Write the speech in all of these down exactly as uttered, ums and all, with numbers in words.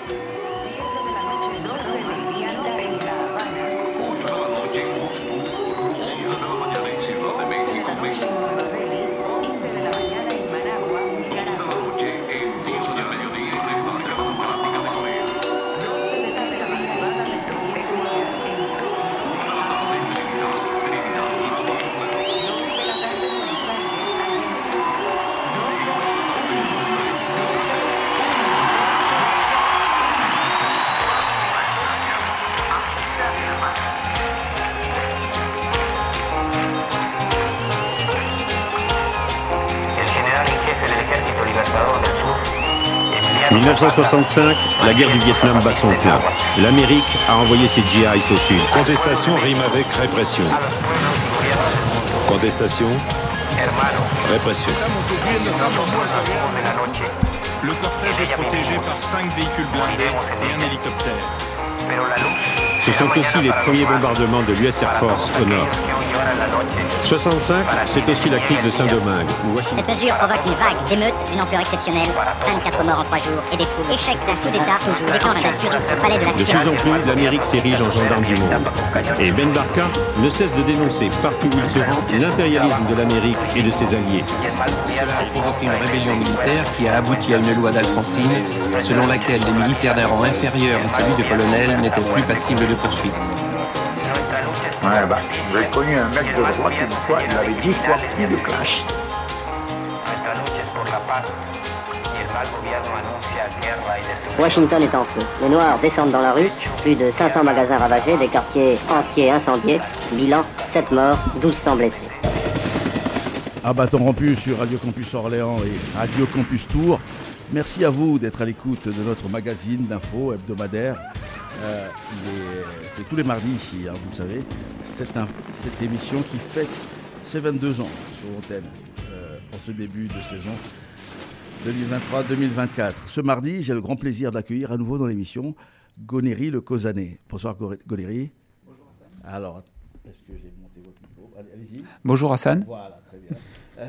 dix-neuf cent soixante-cinq, la guerre du Vietnam bat son plein. L'Amérique a envoyé ses G Is au sud. Contestation rime avec répression. Contestation, répression. Le cortège est protégé par cinq véhicules blindés et un hélicoptère. Ce sont aussi les premiers bombardements de l'U S Air Force au nord. soixante-cinq, c'est aussi la crise de Saint-Domingue. Cette mesure provoque une vague d'émeutes d'une ampleur exceptionnelle. vingt-quatre morts en trois jours et des troubles. Échec d'un coup d'État, toujours déclenche d'un tuerie au palais de la De plus en plus, l'Amérique s'érige en gendarme du monde. Et Ben Barka ne cesse de dénoncer partout où il se rend l'impérialisme de l'Amérique et de ses alliés. Cela a provoqué une rébellion militaire qui a abouti à une loi d'Alfonsine selon laquelle les militaires d'un rang inférieur à celui de colonel n'étaient plus passibles de poursuite. Ouais, bah, j'ai connu un mec de droite une fois, il avait dix fois plus de clash. Washington est en feu. Les Noirs descendent dans la rue. Plus de cinq cents magasins ravagés, des quartiers entiers incendiés. Bilan, sept morts, douze cents blessés. À bâton rompu sur Radio Campus Orléans et Radio Campus Tours. Merci à vous d'être à l'écoute de notre magazine d'infos hebdomadaire. Euh, les, c'est tous les mardis ici, hein, vous le savez. Cette, cette émission qui fête ses vingt-deux ans sur l'antenne euh, en ce début de saison deux mille vingt-trois deux mille vingt-quatre. Ce mardi, j'ai le grand plaisir d'accueillir à nouveau dans l'émission Gonéry Le Causanet. Bonsoir Gonéry. Bonjour Hassan. Alors, est-ce que j'ai monté votre micro ? Allez, allez-y. Bonjour Hassan. Voilà, très bien. Euh,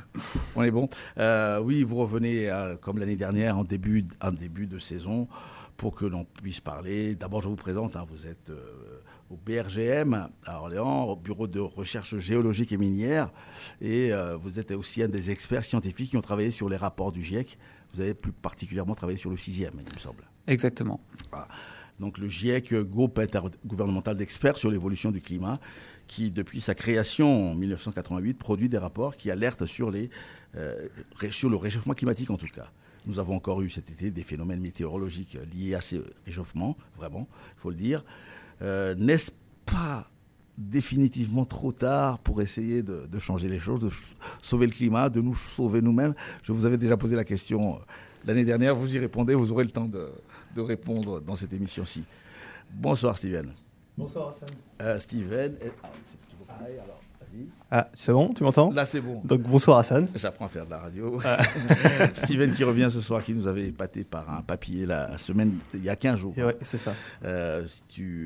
on est bon. Euh, oui, vous revenez euh, comme l'année dernière en début, en début de saison pour que l'on puisse parler. D'abord, je vous présente, hein, vous êtes euh, au B R G M à Orléans, au Bureau de recherche géologique et minière, et euh, vous êtes aussi un des experts scientifiques qui ont travaillé sur les rapports du GIEC. Vous avez plus particulièrement travaillé sur le sixième, il me semble. Exactement. Voilà. Donc le GIEC, groupe intergouvernemental d'experts sur l'évolution du climat, qui, depuis sa création en dix-neuf cent quatre-vingt-huit, produit des rapports qui alertent sur, les, euh, sur le réchauffement climatique en tout cas. Nous avons encore eu cet été des phénomènes météorologiques liés à ces réchauffements, vraiment, il faut le dire. Euh, n'est-ce pas définitivement trop tard pour essayer de, de changer les choses, de sauver le climat, de nous sauver nous-mêmes ? Je vous avais déjà posé la question l'année dernière, vous y répondez, vous aurez le temps de, de répondre dans cette émission-ci. Bonsoir Steven. Bonsoir Hassan. Euh, Steven, ah, c'est toujours pareil, alors vas-y. Ah, c'est bon, tu m'entends ? Là, c'est bon. Donc, bonsoir Hassan. J'apprends à faire de la radio. Ah. Steven qui revient ce soir, qui nous avait épaté par un papier la semaine, il y a quinze jours. Oui, c'est ça. Euh, tu,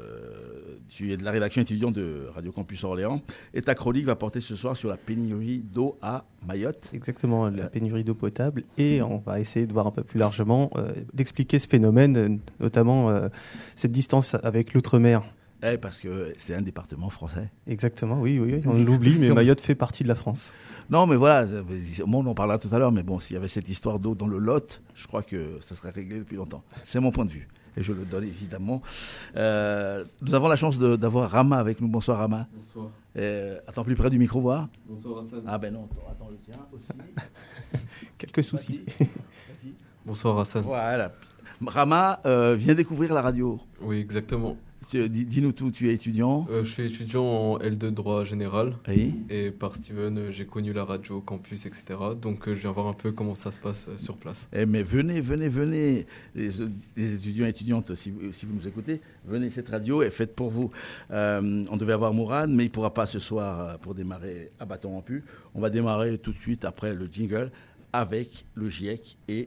euh, tu es de la rédaction étudiante de Radio Campus Orléans et ta chronique va porter ce soir sur la pénurie d'eau à Mayotte. Exactement, la pénurie d'eau potable. Et on va essayer de voir un peu plus largement, euh, d'expliquer ce phénomène, notamment euh, cette distance avec l'outre-mer. Eh, parce que c'est un département français. Exactement, oui, oui, oui. On l'oublie, mais Mayotte fait partie de la France. Non, mais voilà, on en parlera tout à l'heure, mais bon, s'il y avait cette histoire d'eau dans le Lot, je crois que ça serait réglé depuis longtemps. C'est mon point de vue, et je le donne évidemment. Euh, nous avons la chance de, d'avoir Rama avec nous. Bonsoir Rama. Bonsoir. Euh, attends, plus près du micro, voir. Bonsoir Hassan. Ah ben non, attends le tien aussi. Quelques soucis. Vas-y. Vas-y. Bonsoir Hassan. Voilà. Rama euh, vient découvrir la radio. Oui, exactement. Dis-nous tout, tu es étudiant euh, Je suis étudiant en L deux droit général. Oui. Et par Steven, euh, j'ai connu la radio, campus, et cetera. Donc euh, je viens voir un peu comment ça se passe euh, sur place. Eh mais venez, venez, venez. Les, les étudiants et étudiantes, si vous, si vous nous écoutez, venez, cette radio est faite pour vous. Euh, on devait avoir Mourad, mais il ne pourra pas ce soir pour démarrer à bâton rompu. On va démarrer tout de suite après le jingle avec le GIEC et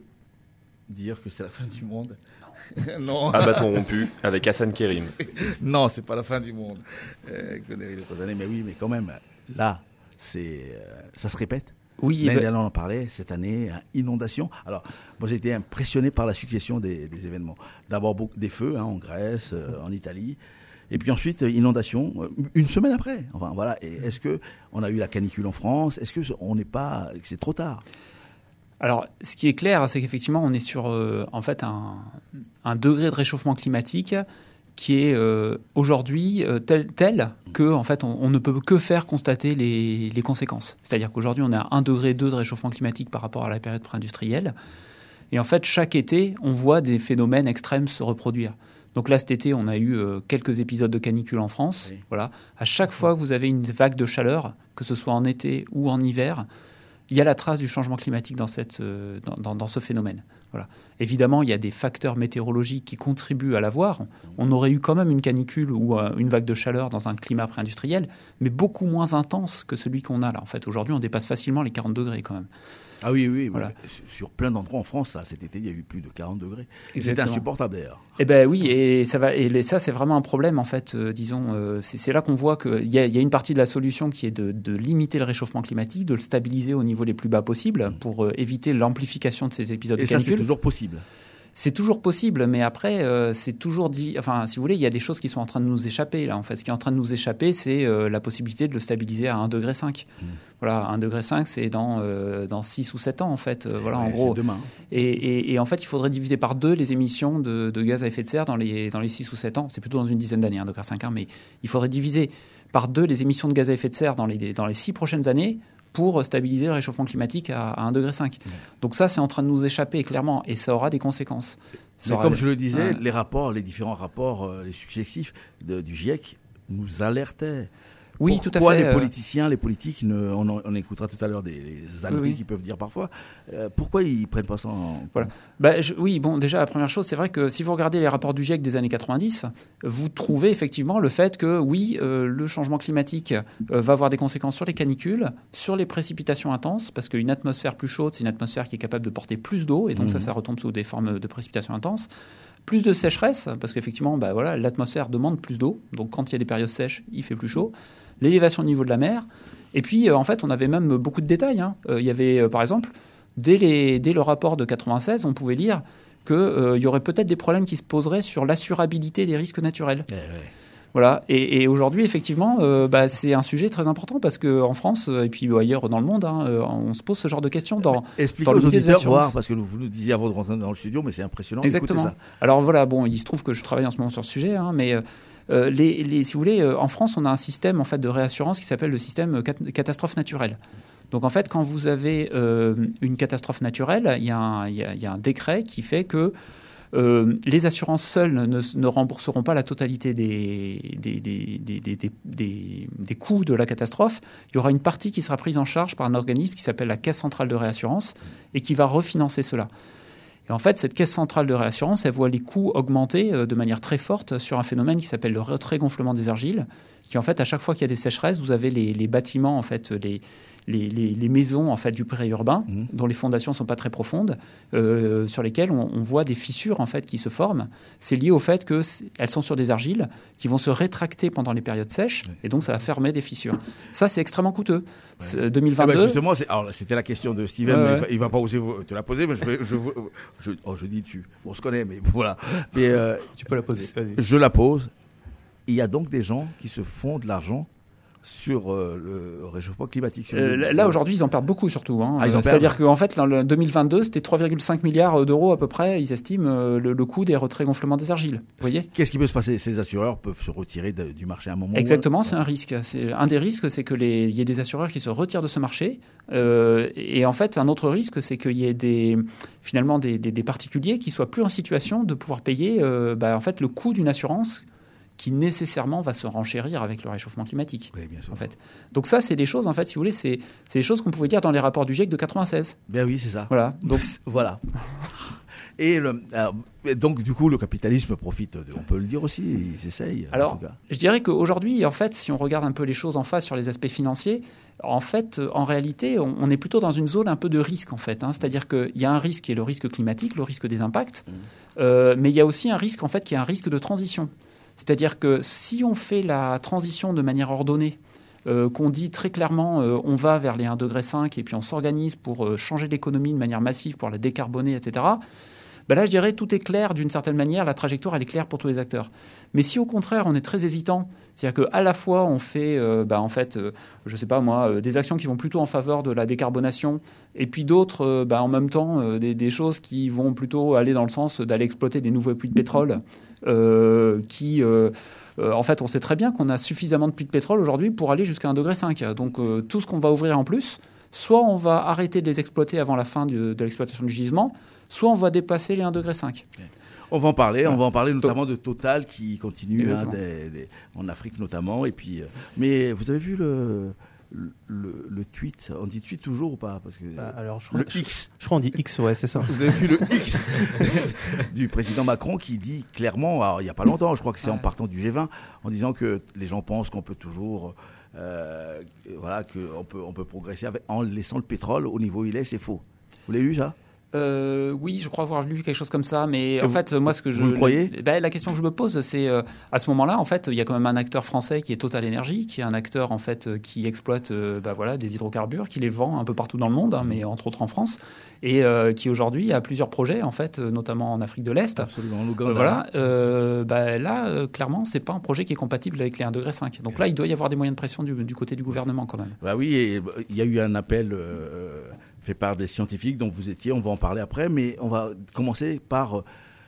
dire que c'est la fin du monde. Non. À bâton rompu avec Hassan Kérim. Non, c'est pas la fin du monde. Euh, mais oui, mais quand même, là, c'est, euh, ça se répète. Oui, l'année dernière, on en parlait, cette année, inondation. Alors, moi, j'ai été impressionné par la succession des, des événements. D'abord, beaucoup, des feux hein, en Grèce, euh, en Italie. Et puis ensuite, inondation, une semaine après. Enfin, voilà. Et est-ce qu'on a eu la canicule en France? Est-ce qu'on n'est pas... c'est trop tard? Alors, ce qui est clair, c'est qu'effectivement, on est sur euh, en fait, un, un degré de réchauffement climatique qui est euh, aujourd'hui euh, tel, tel que en fait, on, on ne peut que faire constater les, les conséquences. C'est-à-dire qu'aujourd'hui, on est à un degré deux de réchauffement climatique par rapport à la période pré-industrielle. Et en fait, chaque été, on voit des phénomènes extrêmes se reproduire. Donc là, cet été, on a eu euh, quelques épisodes de canicule en France. Oui. Voilà. À chaque fois que vous avez une vague de chaleur, que ce soit en été ou en hiver, il y a la trace du changement climatique dans, cette, euh, dans, dans, dans ce phénomène. Voilà. Évidemment, il y a des facteurs météorologiques qui contribuent à l'avoir. On aurait eu quand même une canicule ou euh, une vague de chaleur dans un climat pré-industriel, mais beaucoup moins intense que celui qu'on a là. En fait, aujourd'hui, on dépasse facilement les quarante degrés quand même. Ah oui, oui, voilà. Oui. Sur plein d'endroits en France, ça, cet été, il y a eu plus de quarante degrés. C'était insupportable d'ailleurs. Eh ben oui, et ça va. Et ça, c'est vraiment un problème en fait. Euh, disons, euh, c'est, c'est là qu'on voit qu'il y a, y a une partie de la solution qui est de, de limiter le réchauffement climatique, de le stabiliser au niveau les plus bas possible pour euh, éviter l'amplification de ces épisodes et de canicule. Et ça, c'est toujours possible. C'est toujours possible, mais après, euh, c'est toujours dit... Enfin, si vous voulez, il y a des choses qui sont en train de nous échapper, là. En fait, ce qui est en train de nous échapper, c'est euh, la possibilité de le stabiliser à un degré cinq. Mmh. Voilà, un degré cinq, c'est dans, euh, dans six ou sept ans, en fait. Euh, voilà, ouais, en gros. C'est demain. Et, et, et en fait, il faudrait diviser par deux les émissions de, de gaz à effet de serre dans les, dans les six ou sept ans. C'est plutôt dans une dizaine d'années, un degré cinq, hein, mais il faudrait diviser par deux les émissions de gaz à effet de serre dans les, dans les six prochaines années pour stabiliser le réchauffement climatique à, à un degré cinq. Ouais. Donc ça, c'est en train de nous échapper, clairement, et ça aura des conséquences. Ça Mais comme des... je le disais, ouais. les rapports, les différents rapports, euh, les successifs de, du GIEC nous alertaient. Oui, Pourquoi tout à fait. les politiciens, les politiques, ne, on, on écoutera tout à l'heure des, des âneries oui, oui. qu'ils peuvent dire parfois, euh, pourquoi ils ne prennent pas ça en... Voilà. Bah, je, oui, bon, déjà, la première chose, c'est vrai que si vous regardez les rapports du GIEC des années quatre-vingt-dix, vous trouvez effectivement le fait que, oui, euh, le changement climatique euh, va avoir des conséquences sur les canicules, sur les précipitations intenses, parce qu'une atmosphère plus chaude, c'est une atmosphère qui est capable de porter plus d'eau, et donc mmh. ça, ça retombe sous des formes de précipitations intenses. Plus de sécheresse, parce qu'effectivement, bah, voilà, l'atmosphère demande plus d'eau, donc quand il y a des périodes sèches, il fait plus chaud. L'élévation du niveau de la mer. Et puis, euh, en fait, on avait même beaucoup de détails. Hein. Euh, il y avait, euh, par exemple, dès, les, dès le rapport de quatre-vingt-seize, on pouvait lire qu'il euh, y aurait peut-être des problèmes qui se poseraient sur l'assurabilité des risques naturels. Eh ouais. Voilà. Et, et aujourd'hui, effectivement, euh, bah, c'est un sujet très important parce qu'en France, et puis ailleurs dans le monde, hein, on se pose ce genre de questions dans, Expliquez dans le milieu des assurances. Voir, parce que vous nous disiez avant de rentrer dans le studio, mais c'est impressionnant. Exactement. Ça. Alors voilà, bon, il se trouve que je travaille en ce moment sur ce sujet, hein, mais... Euh, les, les, si vous voulez, euh, en France, on a un système en fait, de réassurance qui s'appelle le système cat- catastrophe naturelle. Donc en fait, quand vous avez euh, une catastrophe naturelle, il y, y, y a un décret qui fait que euh, les assurances seules ne, ne rembourseront pas la totalité des, des, des, des, des, des, des, des coûts de la catastrophe. Il y aura une partie qui sera prise en charge par un organisme qui s'appelle la Caisse centrale de réassurance et qui va refinancer cela. Et en fait, cette caisse centrale de réassurance, elle voit les coûts augmenter de manière très forte sur un phénomène qui s'appelle le retrait-gonflement des argiles, qui en fait, à chaque fois qu'il y a des sécheresses, vous avez les, les bâtiments, en fait, les, les, les, les maisons en fait, du périurbain, mmh. dont les fondations ne sont pas très profondes, euh, sur lesquelles on, on voit des fissures en fait, qui se forment. C'est lié au fait qu'elles sont sur des argiles qui vont se rétracter pendant les périodes sèches, oui. et donc ça va fermer des fissures. Ça, c'est extrêmement coûteux. Ouais. deux mille vingt-deux... Eh ben justement, c'est, alors, c'était la question de Steven, ouais, mais il ne va pas oser te la poser, mais je, vais, je, je, oh, je dis tu. On se connaît, mais voilà. Mais, euh, tu peux la poser. Vas-y. Je la pose. Il y a donc des gens qui se font de l'argent sur euh, le réchauffement climatique. Euh, le... Là, aujourd'hui, ils en perdent beaucoup, surtout. Hein. Ah, C'est-à-dire qu'en fait, en deux mille vingt-deux, c'était trois virgule cinq milliards d'euros à peu près, ils estiment, euh, le, le coût des retraits-gonflements des argiles. Vous voyez ? Qu'est-ce qui peut se passer ? Ces assureurs peuvent se retirer de, du marché à un moment. Exactement, c'est un risque. C'est, un des risques, c'est qu'il y ait des assureurs qui se retirent de ce marché. Euh, et en fait, un autre risque, c'est qu'il y ait des, finalement des, des, des particuliers qui soient plus en situation de pouvoir payer euh, bah, en fait, le coût d'une assurance qui nécessairement va se renchérir avec le réchauffement climatique. Oui, bien sûr. En fait. Donc ça, c'est des choses, en fait, si vous voulez, c'est, c'est des choses qu'on pouvait dire dans les rapports du GIEC de quatre-vingt-seize. Ben oui, c'est ça. Voilà. Donc voilà. Et le, alors, donc, du coup, le capitalisme profite, de, on peut le dire aussi, il s'essaye. Alors, en tout cas. Je dirais qu'aujourd'hui, en fait, si on regarde un peu les choses en face sur les aspects financiers, en fait, en réalité, on, on est plutôt dans une zone un peu de risque, en fait. Hein. C'est-à-dire qu'il y a un risque qui est le risque climatique, le risque des impacts, mmh. euh, mais il y a aussi un risque, en fait, qui est un risque de transition. C'est-à-dire que si on fait la transition de manière ordonnée euh, qu'on dit très clairement euh, on va vers les un virgule cinq degré et puis on s'organise pour euh, changer l'économie de manière massive, pour la décarboner, et cetera, ben là, je dirais tout est clair d'une certaine manière, la trajectoire, elle est claire pour tous les acteurs. Mais si au contraire, on est très hésitant, c'est-à-dire qu'à la fois, on fait, euh, ben, en fait, euh, je ne sais pas moi, euh, des actions qui vont plutôt en faveur de la décarbonation, et puis d'autres, euh, ben, en même temps, euh, des, des choses qui vont plutôt aller dans le sens d'aller exploiter des nouveaux puits de pétrole, euh, qui... Euh, Euh, en fait, on sait très bien qu'on a suffisamment de puits de pétrole aujourd'hui pour aller jusqu'à un virgule cinq degré. Donc, euh, tout ce qu'on va ouvrir en plus, soit on va arrêter de les exploiter avant la fin du, de l'exploitation du gisement, soit on va dépasser les un virgule cinq degré. On va en parler, on va en parler notamment de Total qui continue hein, des, des, en Afrique notamment. Et puis, euh, mais vous avez vu le... Le, le tweet, on dit tweet toujours ou pas? Parce que bah, alors je crois, le X, je, je crois on dit X, ouais, c'est ça. Vous avez vu le X du président Macron qui dit clairement, alors, il n'y a pas longtemps, je crois que c'est ouais. en partant du G vingt, en disant que les gens pensent qu'on peut toujours, euh, voilà, qu'on peut, on peut progresser avec, en laissant le pétrole au niveau où il est, c'est faux. Vous l'avez lu ça? Euh, oui, je crois avoir lu quelque chose comme ça, mais Et en vous, fait, moi, ce que je... Vous le croyez? ben, la question que je me pose, c'est, euh, à ce moment-là, en fait, il y a quand même un acteur français qui est Total Energy, qui est un acteur, en fait, qui exploite euh, ben, voilà, des hydrocarbures, qui les vend un peu partout dans le monde, hein, mais entre autres en France, et euh, qui, aujourd'hui, a plusieurs projets, en fait, notamment en Afrique de l'Est. Absolument, en Ouganda. Euh, voilà. Euh, ben, là, euh, clairement, c'est pas un projet qui est compatible avec les un virgule cinq degré. Donc là, il doit y avoir des moyens de pression du, du côté du gouvernement, quand même. Bah oui, et il y a eu un appel... Euh, fait par des scientifiques dont vous étiez, on va en parler après, mais on va commencer par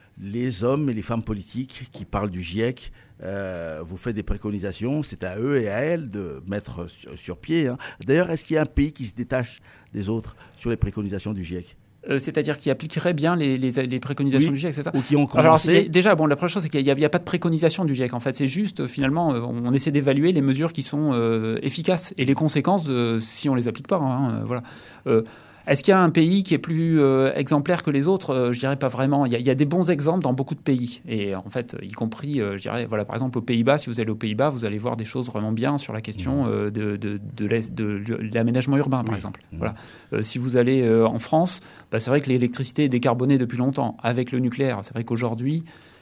les hommes et les femmes politiques qui parlent du GIEC. Euh, vous faites des préconisations, c'est à eux et à elles de mettre sur, sur pied. Hein. D'ailleurs, est-ce qu'il y a un pays qui se détache des autres sur les préconisations du GIEC ? Euh, c'est-à-dire qui appliquerait bien les, les, les préconisations oui, du GIEC, c'est ça? Ou qui ont commencé. Alors, déjà, bon, la première chose, c'est qu'il n'y a, a pas de préconisation du GIEC. En fait, c'est juste, finalement, euh, on essaie d'évaluer les mesures qui sont euh, efficaces et les conséquences de, si on les applique pas. Hein, euh, voilà. Euh, Est-ce qu'il y a un pays qui est plus euh, exemplaire que les autres? euh, Je dirais pas vraiment. Il y, a, il y a des bons exemples dans beaucoup de pays. Et en fait, y compris, euh, je dirais, voilà, par exemple, aux Pays-Bas, si vous allez aux Pays-Bas, vous allez voir des choses vraiment bien sur la question euh, de, de, de, de, de l'aménagement urbain, par oui. exemple. Mmh. Voilà. Euh, si vous allez euh, en France, bah, c'est vrai que l'électricité est décarbonée depuis longtemps. Avec le nucléaire, c'est vrai qu'aujourd'hui,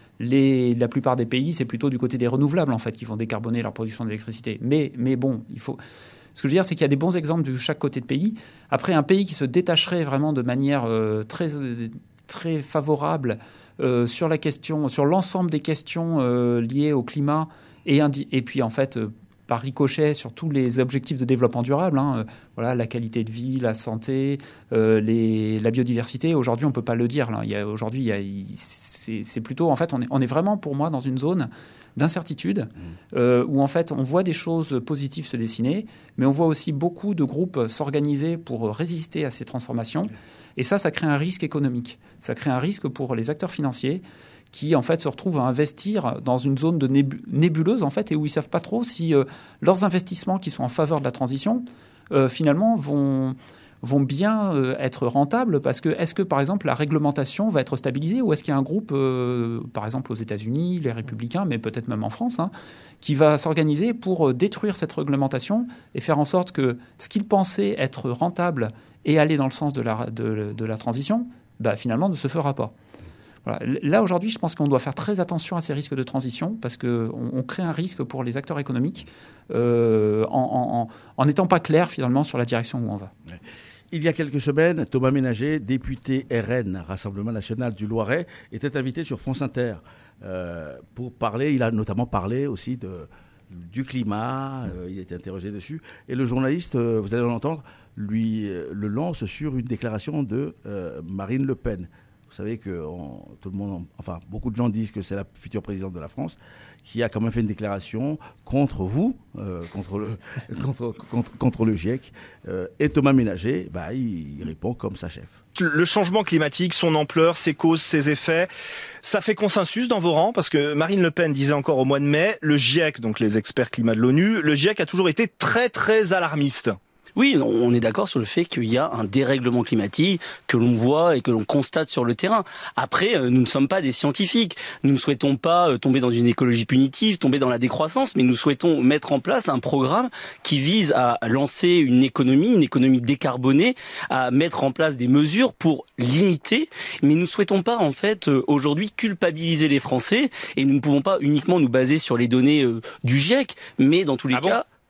les, la plupart des pays, c'est plutôt du côté des renouvelables, en fait, qui vont décarboner leur production d'électricité. Mais, mais bon, il faut... Ce que je veux dire, c'est qu'il y a des bons exemples de chaque côté de pays. Après, un pays qui se détacherait vraiment de manière euh, très, très favorable euh, sur la question, sur l'ensemble des questions euh, liées au climat et, indi- et puis en fait, euh, par ricochet sur tous les objectifs de développement durable, hein, euh, voilà, la qualité de vie, la santé, euh, les, la biodiversité. Aujourd'hui, on ne peut pas le dire. Là. Il y a, aujourd'hui, il y a, il, c'est, c'est plutôt, en fait, on est, on est vraiment, pour moi, dans une zone d'incertitude, euh, où en fait on voit des choses positives se dessiner, mais on voit aussi beaucoup de groupes s'organiser pour résister à ces transformations. Et ça, ça crée un risque économique. Ça crée un risque pour les acteurs financiers qui en fait se retrouvent à investir dans une zone de nébu- nébuleuse en fait, et où ils ne savent pas trop si euh, leurs investissements qui sont en faveur de la transition euh, finalement vont... vont bien euh, être rentables parce que est-ce que par exemple la réglementation va être stabilisée ou est-ce qu'il y a un groupe euh, par exemple aux États-Unis, les Républicains, mais peut-être même en France, hein, qui va s'organiser pour euh, détruire cette réglementation et faire en sorte que ce qu'ils pensaient être rentable et aller dans le sens de la, de, de la transition, bah, finalement ne se fera pas. Voilà. Là, aujourd'hui, je pense qu'on doit faire très attention à ces risques de transition parce qu'on on crée un risque pour les acteurs économiques euh, en n'étant pas clair, finalement, sur la direction où on va. Ouais. Il y a quelques semaines, Thomas Ménager, député R N, Rassemblement National du Loiret, était invité sur France Inter euh, pour parler. Il a notamment parlé aussi de, du climat, euh, il a été interrogé dessus. Et le journaliste, euh, vous allez l'entendre, lui euh, le lance sur une déclaration de euh, Marine Le Pen. Vous savez que on, tout le monde, enfin beaucoup de gens disent que c'est la future présidente de la France, qui a quand même fait une déclaration contre vous, euh, contre, le, contre, contre, contre le GIEC. Euh, et Thomas Ménager, bah, il, il répond comme sa chef. Le changement climatique, son ampleur, ses causes, ses effets, ça fait consensus dans vos rangs parce que Marine Le Pen disait encore au mois de mai, le GIEC, donc les experts climat de l'ONU, le GIEC a toujours été très très alarmiste. Oui, on est d'accord sur le fait qu'il y a un dérèglement climatique que l'on voit et que l'on constate sur le terrain. Après, nous ne sommes pas des scientifiques. Nous ne souhaitons pas tomber dans une écologie punitive, tomber dans la décroissance, mais nous souhaitons mettre en place un programme qui vise à lancer une économie, une économie décarbonée, à mettre en place des mesures pour limiter. Mais nous ne souhaitons pas, en fait, aujourd'hui culpabiliser les Français et nous ne pouvons pas uniquement nous baser sur les données du GIEC, mais dans tous les ah cas... Bon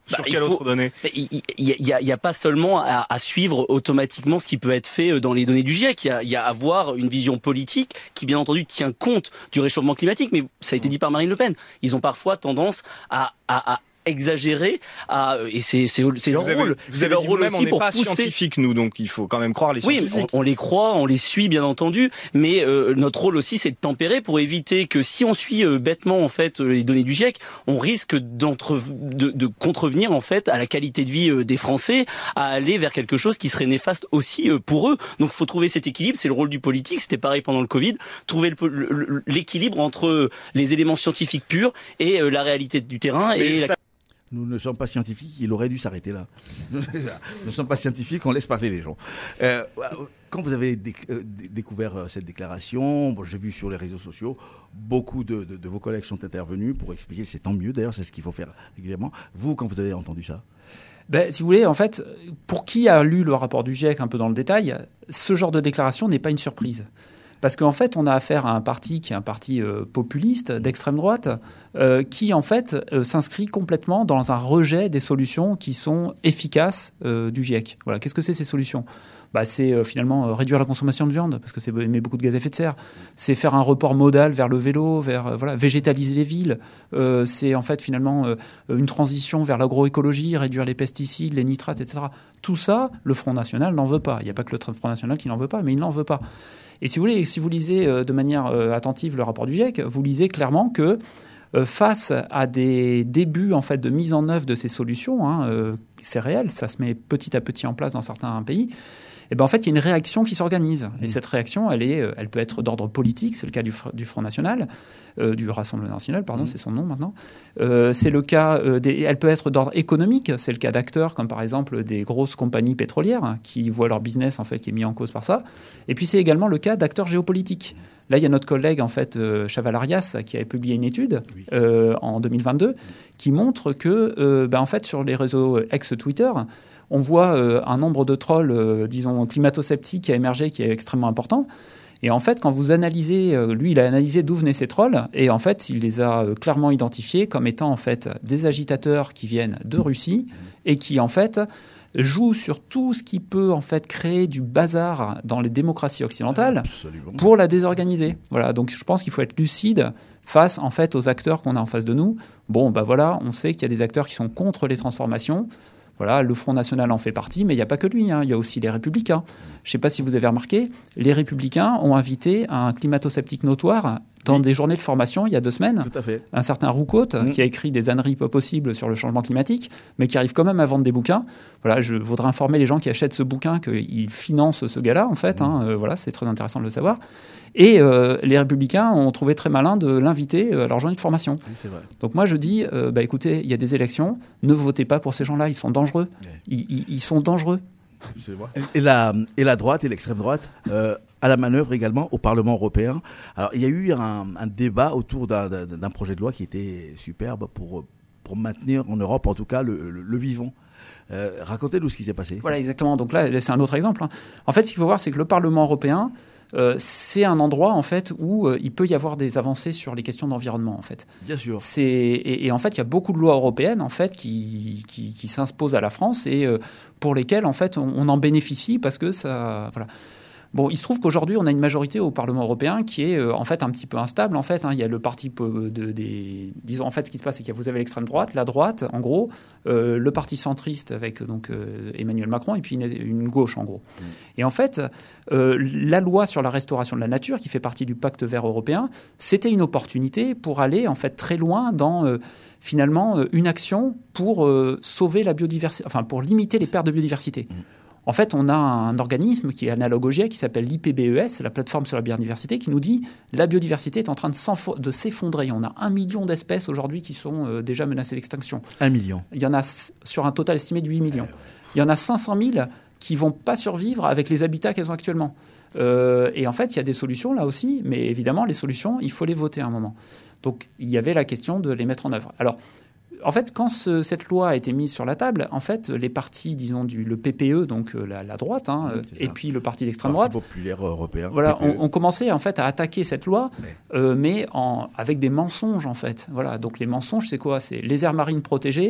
Sur bah, quelle faut, autre donnée? Il n'y a, a pas seulement à, à suivre automatiquement ce qui peut être fait dans les données du GIEC. Il y a, il y a à avoir une vision politique qui, bien entendu, tient compte du réchauffement climatique. Mais ça a été dit par Marine Le Pen. Ils ont parfois tendance à, à, à exagérer, à, et c'est, c'est, c'est leur vous avez, rôle. Vous c'est avez leur dit rôle vous-même, aussi on n'est pour pas pousser. scientifique, nous, donc il faut quand même croire les scientifiques. Oui, on, on les croit, on les suit, bien entendu, mais euh, notre rôle aussi, c'est de tempérer pour éviter que si on suit euh, bêtement en fait les données du GIEC, on risque d'entre, de, de contrevenir en fait à la qualité de vie euh, des Français, à aller vers quelque chose qui serait néfaste aussi euh, pour eux. Donc, il faut trouver cet équilibre. C'est le rôle du politique. C'était pareil pendant le Covid. Trouver le, le, l'équilibre entre les éléments scientifiques purs et euh, la réalité du terrain. Mais et ça... la... Nous ne sommes pas scientifiques, il aurait dû s'arrêter là. Nous ne sommes pas scientifiques, on laisse parler les gens. Euh, quand vous avez dé- euh, découvert cette déclaration, bon, j'ai vu sur les réseaux sociaux, beaucoup de, de, de vos collègues sont intervenus pour expliquer, c'est tant mieux d'ailleurs, c'est ce qu'il faut faire régulièrement. Vous, quand vous avez entendu ça? Ben, si vous voulez, en fait, pour qui a lu le rapport du GIEC un peu dans le détail, ce genre de déclaration n'est pas une surprise. Parce qu'en fait, on a affaire à un parti qui est un parti euh, populiste, d'extrême droite, euh, qui en fait euh, s'inscrit complètement dans un rejet des solutions qui sont efficaces euh, du GIEC. Voilà. Qu'est-ce que c'est ces solutions? Bah, c'est euh, finalement euh, réduire la consommation de viande, parce que c'est émet beaucoup de gaz à effet de serre. C'est faire un report modal vers le vélo, vers euh, voilà, végétaliser les villes. Euh, c'est en fait finalement euh, une transition vers l'agroécologie, réduire les pesticides, les nitrates, et cetera. Tout ça, le Front National n'en veut pas. Il n'y a pas que le Front National qui n'en veut pas, mais il n'en veut pas. Et si vous voulez, si vous lisez euh, de manière euh, attentive le rapport du GIEC, vous lisez clairement que euh, face à des débuts en fait de mise en œuvre de ces solutions, hein, euh, c'est réel, ça se met petit à petit en place dans certains pays. Et ben en fait, il y a une réaction qui s'organise. Et cette réaction, elle, est, elle peut être d'ordre politique, c'est le cas du, du Front National, euh, du Rassemblement National, pardon, mmh. c'est son nom maintenant. Euh, c'est le cas, euh, des, elle peut être d'ordre économique, c'est le cas d'acteurs comme par exemple des grosses compagnies pétrolières hein, qui voient leur business en fait qui est mis en cause par ça. Et puis c'est également le cas d'acteurs géopolitiques. Là, il y a notre collègue en fait euh, Chaval-Arias qui avait publié une étude oui. euh, en deux mille vingt-deux qui montre que euh, ben, en fait sur les réseaux ex-Twitter, on voit euh, un nombre de trolls, euh, disons, climato-sceptiques qui a émergé, qui est extrêmement important. Et en fait, quand vous analysez, euh, lui, il a analysé d'où venaient ces trolls, et en fait, il les a euh, clairement identifiés comme étant en fait des agitateurs qui viennent de Russie et qui en fait jouent sur tout ce qui peut en fait créer du bazar dans les démocraties occidentales Absolument. Pour la désorganiser. Voilà. Donc, je pense qu'il faut être lucide face en fait aux acteurs qu'on a en face de nous. Bon, bah voilà, on sait qu'il y a des acteurs qui sont contre les transformations. Voilà, le Front National en fait partie, mais il n'y a pas que lui, hein. Il y a aussi les Républicains. Je ne sais pas si vous avez remarqué, les Républicains ont invité un climato-sceptique notoire dans oui. des journées de formation il y a deux semaines. Tout à fait. Un certain Roucaute, mmh. qui a écrit des âneries pas possibles sur le changement climatique, mais qui arrive quand même à vendre des bouquins. Voilà, je voudrais informer les gens qui achètent ce bouquin qu'ils financent ce gars-là, en fait. Mmh. Hein. Euh, voilà, c'est très intéressant de le savoir. Et euh, les Républicains ont trouvé très malin de l'inviter à leur journée de formation. Oui, c'est vrai. Donc moi, je dis, euh, bah, écoutez, il y a des élections, ne votez pas pour ces gens-là, ils sont dangereux. Oui. Ils, ils, ils sont dangereux. C'est vrai. Et, la, et la droite et l'extrême droite euh, à la manœuvre également au Parlement européen. Alors, il y a eu un, un débat autour d'un, d'un projet de loi qui était superbe pour, pour maintenir en Europe, en tout cas, le, le, le vivant. Euh, racontez-nous ce qui s'est passé. Voilà, exactement. Donc là, c'est un autre exemple. Hein. En fait, ce qu'il faut voir, c'est que le Parlement européen, Euh, c'est un endroit en fait où euh, il peut y avoir des avancées sur les questions d'environnement en fait. Bien sûr. C'est, et, et en fait il y a beaucoup de lois européennes en fait qui, qui, qui s'imposent à la France et euh, pour lesquelles en fait on, on en bénéficie parce que ça voilà. Bon, il se trouve qu'aujourd'hui, on a une majorité au Parlement européen qui est euh, en fait un petit peu instable. En fait, hein. Il y a le parti de, de, des, disons en fait, ce qui se passe, c'est que vous avez l'extrême droite, la droite, en gros, euh, le parti centriste avec donc euh, Emmanuel Macron, et puis une, une gauche, en gros. Mmh. Et en fait, euh, la loi sur la restauration de la nature, qui fait partie du Pacte vert européen, c'était une opportunité pour aller en fait très loin dans euh, finalement euh, une action pour euh, sauver la biodiversité, enfin pour limiter les pertes de biodiversité. Mmh. En fait, on a un organisme qui est analogue au GIEC, qui s'appelle l'I P B E S, la plateforme sur la biodiversité, qui nous dit que la biodiversité est en train de, de s'effondrer. On a un million d'espèces aujourd'hui qui sont euh, déjà menacées d'extinction. Un million. Il y en a sur un total estimé de huit millions. Il y en a cinq cent mille qui ne vont pas survivre avec les habitats qu'elles ont actuellement. Euh, et en fait, il y a des solutions là aussi, mais évidemment, les solutions, il faut les voter à un moment. Donc, il y avait la question de les mettre en œuvre. Alors, en fait, quand ce, cette loi a été mise sur la table, en fait, les partis, disons, du, le P P E, donc euh, la, la droite, hein, mmh, et puis le parti d'extrême droite, populaire européen, voilà, on, on commençait en fait à attaquer cette loi, mais, euh, mais en, avec des mensonges en fait. Voilà, donc les mensonges, c'est quoi ? C'est les aires marines protégées.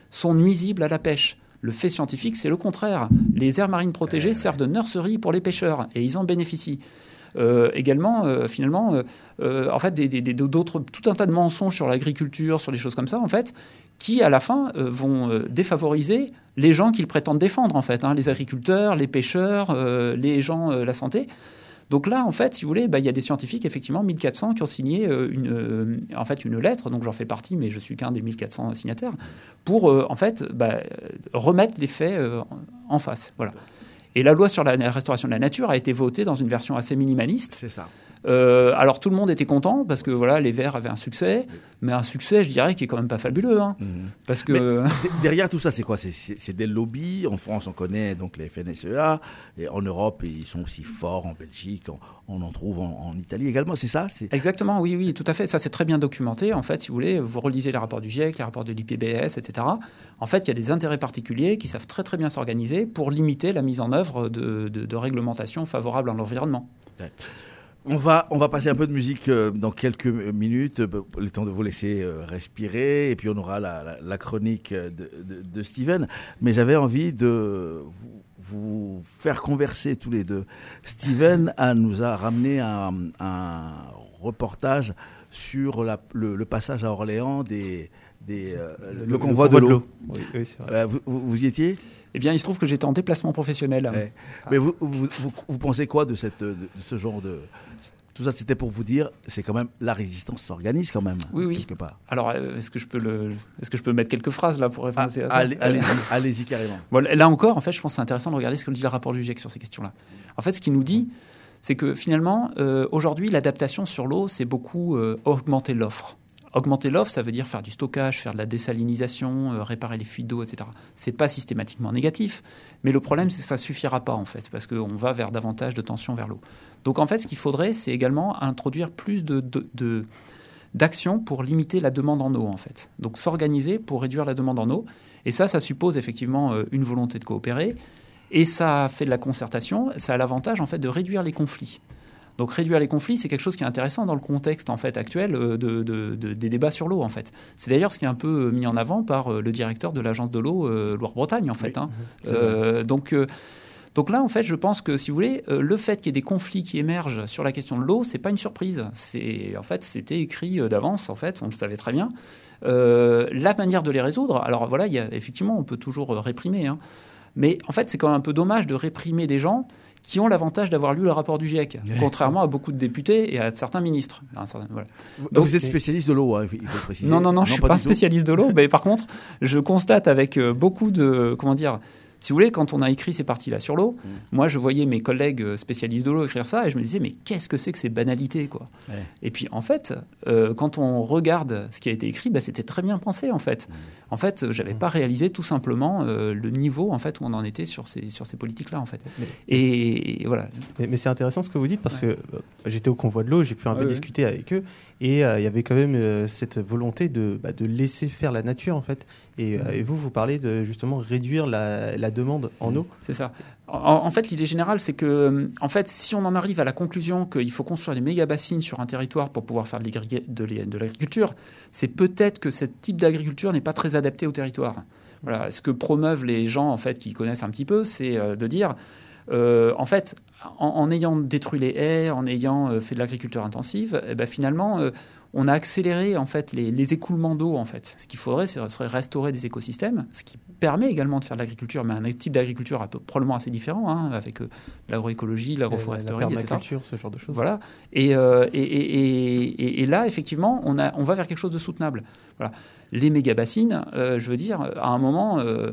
sont nuisibles à la pêche. Le fait scientifique, c'est le contraire. Les aires marines protégées servent de nurserie pour les pêcheurs et ils en bénéficient. Euh, également, euh, finalement, euh, euh, en fait, des, des, d'autres, tout un tas de mensonges sur l'agriculture, sur les choses comme ça, en fait, qui, à la fin, euh, vont euh, défavoriser les gens qu'ils prétendent défendre, en fait, hein, les agriculteurs, les pêcheurs, euh, les gens, euh, la santé. Donc là, en fait, si vous voulez, bah, il y a des scientifiques, effectivement, mille quatre cents, qui ont signé euh, une, euh, en fait, une lettre, donc j'en fais partie, mais je suis qu'un des mille quatre cents signataires, pour, euh, en fait, bah, remettre les faits euh, en face. Voilà. Et la loi sur la restauration de la nature a été votée dans une version assez minimaliste. C'est ça. Euh, alors tout le monde était content parce que voilà, les Verts avaient un succès, mais un succès, je dirais, qui est quand même pas fabuleux, hein, mmh. parce que mais derrière tout ça, c'est quoi ? c'est, c'est, c'est des lobbies. En France, on connaît donc les F N S E A, et en Europe, ils sont aussi forts. En Belgique, on, on en trouve en, en Italie également. C'est ça ? c'est... Exactement, oui, oui, tout à fait. Ça, c'est très bien documenté. En fait, si vous voulez, vous relisez les rapports du GIEC, les rapports de l'I P B S, et cetera. En fait, il y a des intérêts particuliers qui savent très très bien s'organiser pour limiter la mise en œuvre de, de, de réglementations favorables à l'environnement. Ouais. On va, on va passer un peu de musique euh, dans quelques minutes, euh, le temps de vous laisser euh, respirer, et puis on aura la, la, la chronique de, de, de Steven. Mais j'avais envie de vous, vous faire converser tous les deux. Steven a, nous a ramené un, un reportage sur la, le, le passage à Orléans des... Des, euh, le, le convoi de l'eau. De l'eau. Oui, oui, c'est vrai. Euh, vous, vous, vous y étiez ? Eh bien, il se trouve que j'étais en déplacement professionnel. Ouais. Ah. Mais vous, vous, vous, vous pensez quoi de, cette, de, de ce genre de... Tout ça, c'était pour vous dire, c'est quand même la résistance s'organise quand même, oui, oui. quelque part. Alors, est-ce que je peux le, est-ce que je peux mettre quelques phrases là pour répondre ah, à ça ? allez, allez-y, allez-y carrément. Bon, là encore, en fait, je pense que c'est intéressant de regarder ce que dit le rapport du GIEC sur ces questions-là. En fait, ce qu'il nous dit, c'est que finalement, euh, aujourd'hui, l'adaptation sur l'eau, c'est beaucoup euh, augmenter l'offre. Augmenter l'offre, ça veut dire faire du stockage, faire de la désalinisation, euh, réparer les fuites d'eau, et cetera. C'est pas systématiquement négatif, mais le problème, c'est que ça suffira pas, en fait, parce qu'on va vers davantage de tension vers l'eau. Donc, en fait, ce qu'il faudrait, c'est également introduire plus de, de, de, d'actions pour limiter la demande en eau, en fait. Donc, s'organiser pour réduire la demande en eau. Et ça, ça suppose effectivement euh, une volonté de coopérer. Et ça fait de la concertation. Ça a l'avantage, en fait, de réduire les conflits. Donc réduire les conflits, c'est quelque chose qui est intéressant dans le contexte en fait actuel de, de, de, des débats sur l'eau en fait. C'est d'ailleurs ce qui est un peu mis en avant par le directeur de l'agence de l'eau euh, Loire-Bretagne en fait. Oui, hein. euh, donc euh, donc là en fait, je pense que si vous voulez, euh, le fait qu'il y ait des conflits qui émergent sur la question de l'eau, c'est pas une surprise. C'est en fait c'était écrit d'avance en fait, on le savait très bien. Euh, la manière de les résoudre, alors voilà, il y a effectivement on peut toujours réprimer, hein, mais en fait c'est quand même un peu dommage de réprimer des gens qui ont l'avantage d'avoir lu le rapport du GIEC, oui. contrairement à beaucoup de députés et à certains ministres. Un certain, voilà. Donc, vous êtes spécialiste de l'eau, hein, il faut le préciser. Non, non, non, non je ne suis pas, pas spécialiste de l'eau, mais par contre, je constate avec beaucoup de... Comment dire ? Si vous voulez, quand on a écrit ces parties-là sur l'eau, mmh. moi, je voyais mes collègues spécialistes de l'eau écrire ça et je me disais, mais qu'est-ce que c'est que ces banalités, quoi. Ouais. Et puis, en fait, euh, quand on regarde ce qui a été écrit, bah, c'était très bien pensé, en fait. Mmh. En fait, je n'avais mmh. pas réalisé tout simplement euh, le niveau, en fait, où on en était sur ces, sur ces politiques-là, en fait. Mais, et, et voilà. Mais, mais c'est intéressant ce que vous dites parce ouais. que euh, j'étais au convoi de l'eau, j'ai pu un ouais, peu ouais. discuter avec eux et il euh, y avait quand même euh, cette volonté de, bah, de laisser faire la nature, en fait. Et, euh, et vous, vous parlez de justement réduire la, la demande en eau. C'est ça. En, en fait, l'idée générale, c'est que, en fait, si on en arrive à la conclusion qu'il faut construire des méga-bassines sur un territoire pour pouvoir faire de, de, de l'agriculture, c'est peut-être que ce type d'agriculture n'est pas très adapté au territoire. Voilà. Ce que promeuvent les gens, en fait, qui connaissent un petit peu, c'est euh, de dire, euh, en fait, en, en ayant détruit les haies, en ayant euh, fait de l'agriculture intensive, eh ben, finalement, euh, on a accéléré en fait les, les écoulements d'eau en fait. Ce qu'il faudrait, ce serait restaurer des écosystèmes, ce qui permet également de faire de l'agriculture, mais un type d'agriculture un peu, probablement assez différent, hein, avec euh, l'agroécologie, l'agroforesterie, la, la permaculture, ce genre de choses. Voilà. Et, euh, et, et, et, et là, effectivement, on, a, on va vers quelque chose de soutenable. Voilà. Les méga-bassines, euh, je veux dire, à un moment... Euh,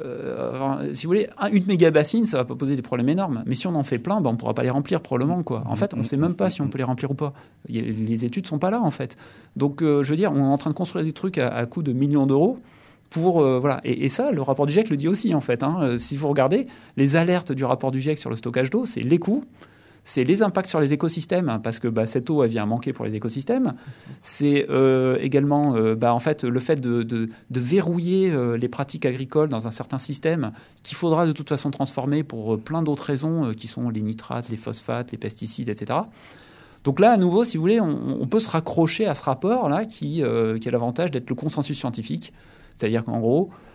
Euh, si vous voulez, une méga bassine, ça va pas poser des problèmes énormes. Mais si on en fait plein, ben on pourra pas les remplir probablement, quoi. En fait, on sait même pas si on peut les remplir ou pas. Les études sont pas là, en fait. Donc, euh, je veux dire, on est en train de construire des trucs à, à coût de millions d'euros. Pour, euh, voilà. et, et ça, le rapport du GIEC le dit aussi, en fait. Hein. Euh, si vous regardez, les alertes du rapport du GIEC sur le stockage d'eau, c'est les coûts, c'est les impacts sur les écosystèmes, parce que bah, cette eau, elle vient manquer pour les écosystèmes. C'est euh, également euh, bah, en fait, le fait de, de, de verrouiller euh, les pratiques agricoles dans un certain système qu'il faudra de toute façon transformer pour euh, plein d'autres raisons, euh, qui sont les nitrates, les phosphates, les pesticides, et cetera. Donc là, à nouveau, si vous voulez, on, on peut se raccrocher à ce rapport-là qui, euh, qui a l'avantage d'être le consensus scientifique. C'est-à-dire qu'en gros,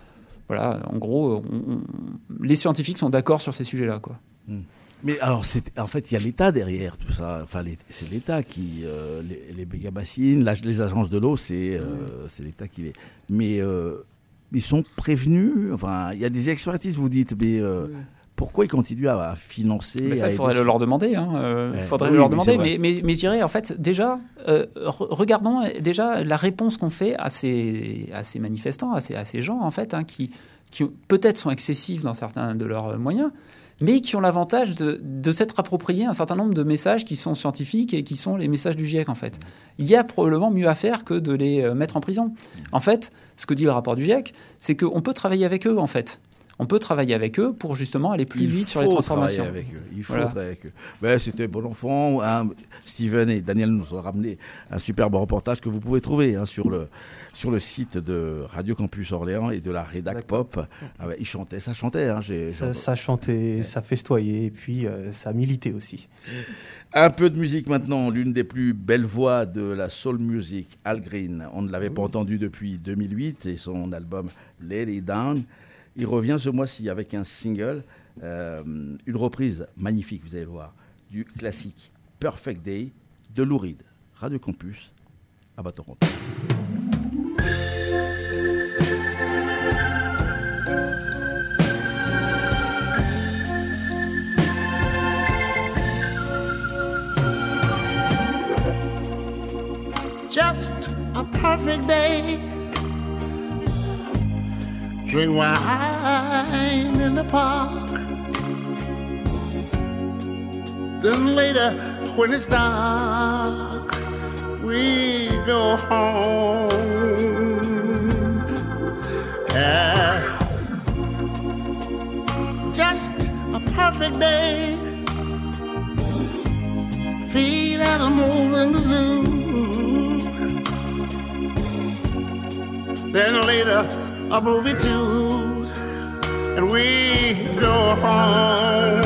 Voilà, en gros, on, on, les scientifiques sont d'accord sur ces sujets-là, quoi. Mmh. Mais alors, c'est, en fait, il y a l'État derrière tout ça. Enfin, les, c'est l'État qui... Euh, les, les méga-bassines, la, les agences de l'eau, c'est, euh, c'est l'État qui les... Mais euh, ils sont prévenus. Enfin, il y a des expertises, vous dites, mais... Euh, oui. Pourquoi ils continuent à, à financer mais ça, il faudrait le leur demander. Il hein. euh, ouais. faudrait oui, le leur demander. Mais, mais, mais je dirais, en fait, déjà, euh, regardons déjà la réponse qu'on fait à ces, à ces manifestants, à ces, à ces gens, en fait, hein, qui, qui peut-être sont excessifs dans certains de leurs moyens, mais qui ont l'avantage de, de s'être approprié un certain nombre de messages qui sont scientifiques et qui sont les messages du GIEC, en fait. Il y a probablement mieux à faire que de les mettre en prison. En fait, ce que dit le rapport du GIEC, c'est qu'on peut travailler avec eux, en fait. On peut travailler avec eux pour justement aller plus il vite sur les transformations. Avec eux. Il faut voilà. travailler avec eux. Ben, c'était bon enfant. Hein. Steven et Daniel nous ont ramené un superbe reportage que vous pouvez trouver hein, sur, le, sur le site de Radio Campus Orléans et de la Rédac D'accord. Pop. Ah ben, ils chantaient, ça chantait. Hein, j'ai, ça, ça chantait, ouais. ça festoyait et puis euh, ça militait aussi. Un peu de musique maintenant. L'une des plus belles voix de la soul music, Al Green. On ne l'avait oui. pas entendu depuis deux mille huit et son album Lay It Down. Il revient ce mois-ci avec un single, euh, une reprise magnifique, vous allez le voir, du classique Perfect Day de Lou Reed. Radio Campus à Toronto. Just a perfect day. Drink wine in the park. Then later, when it's dark, we go home. Yeah. Just a perfect day. Feed animals in the zoo. Then later, a movie too, and we go home.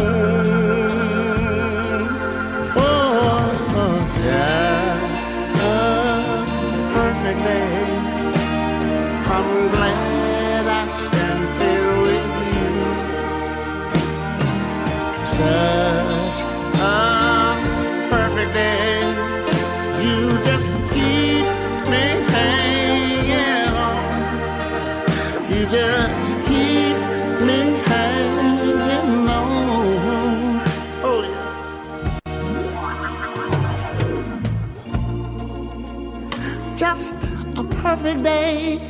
Oh, oh yeah, a perfect day. I'm glad I spent it with you. Such a perfect day. You just keep me hanging on. You just keep me hanging on. Oh yeah. Just a perfect day.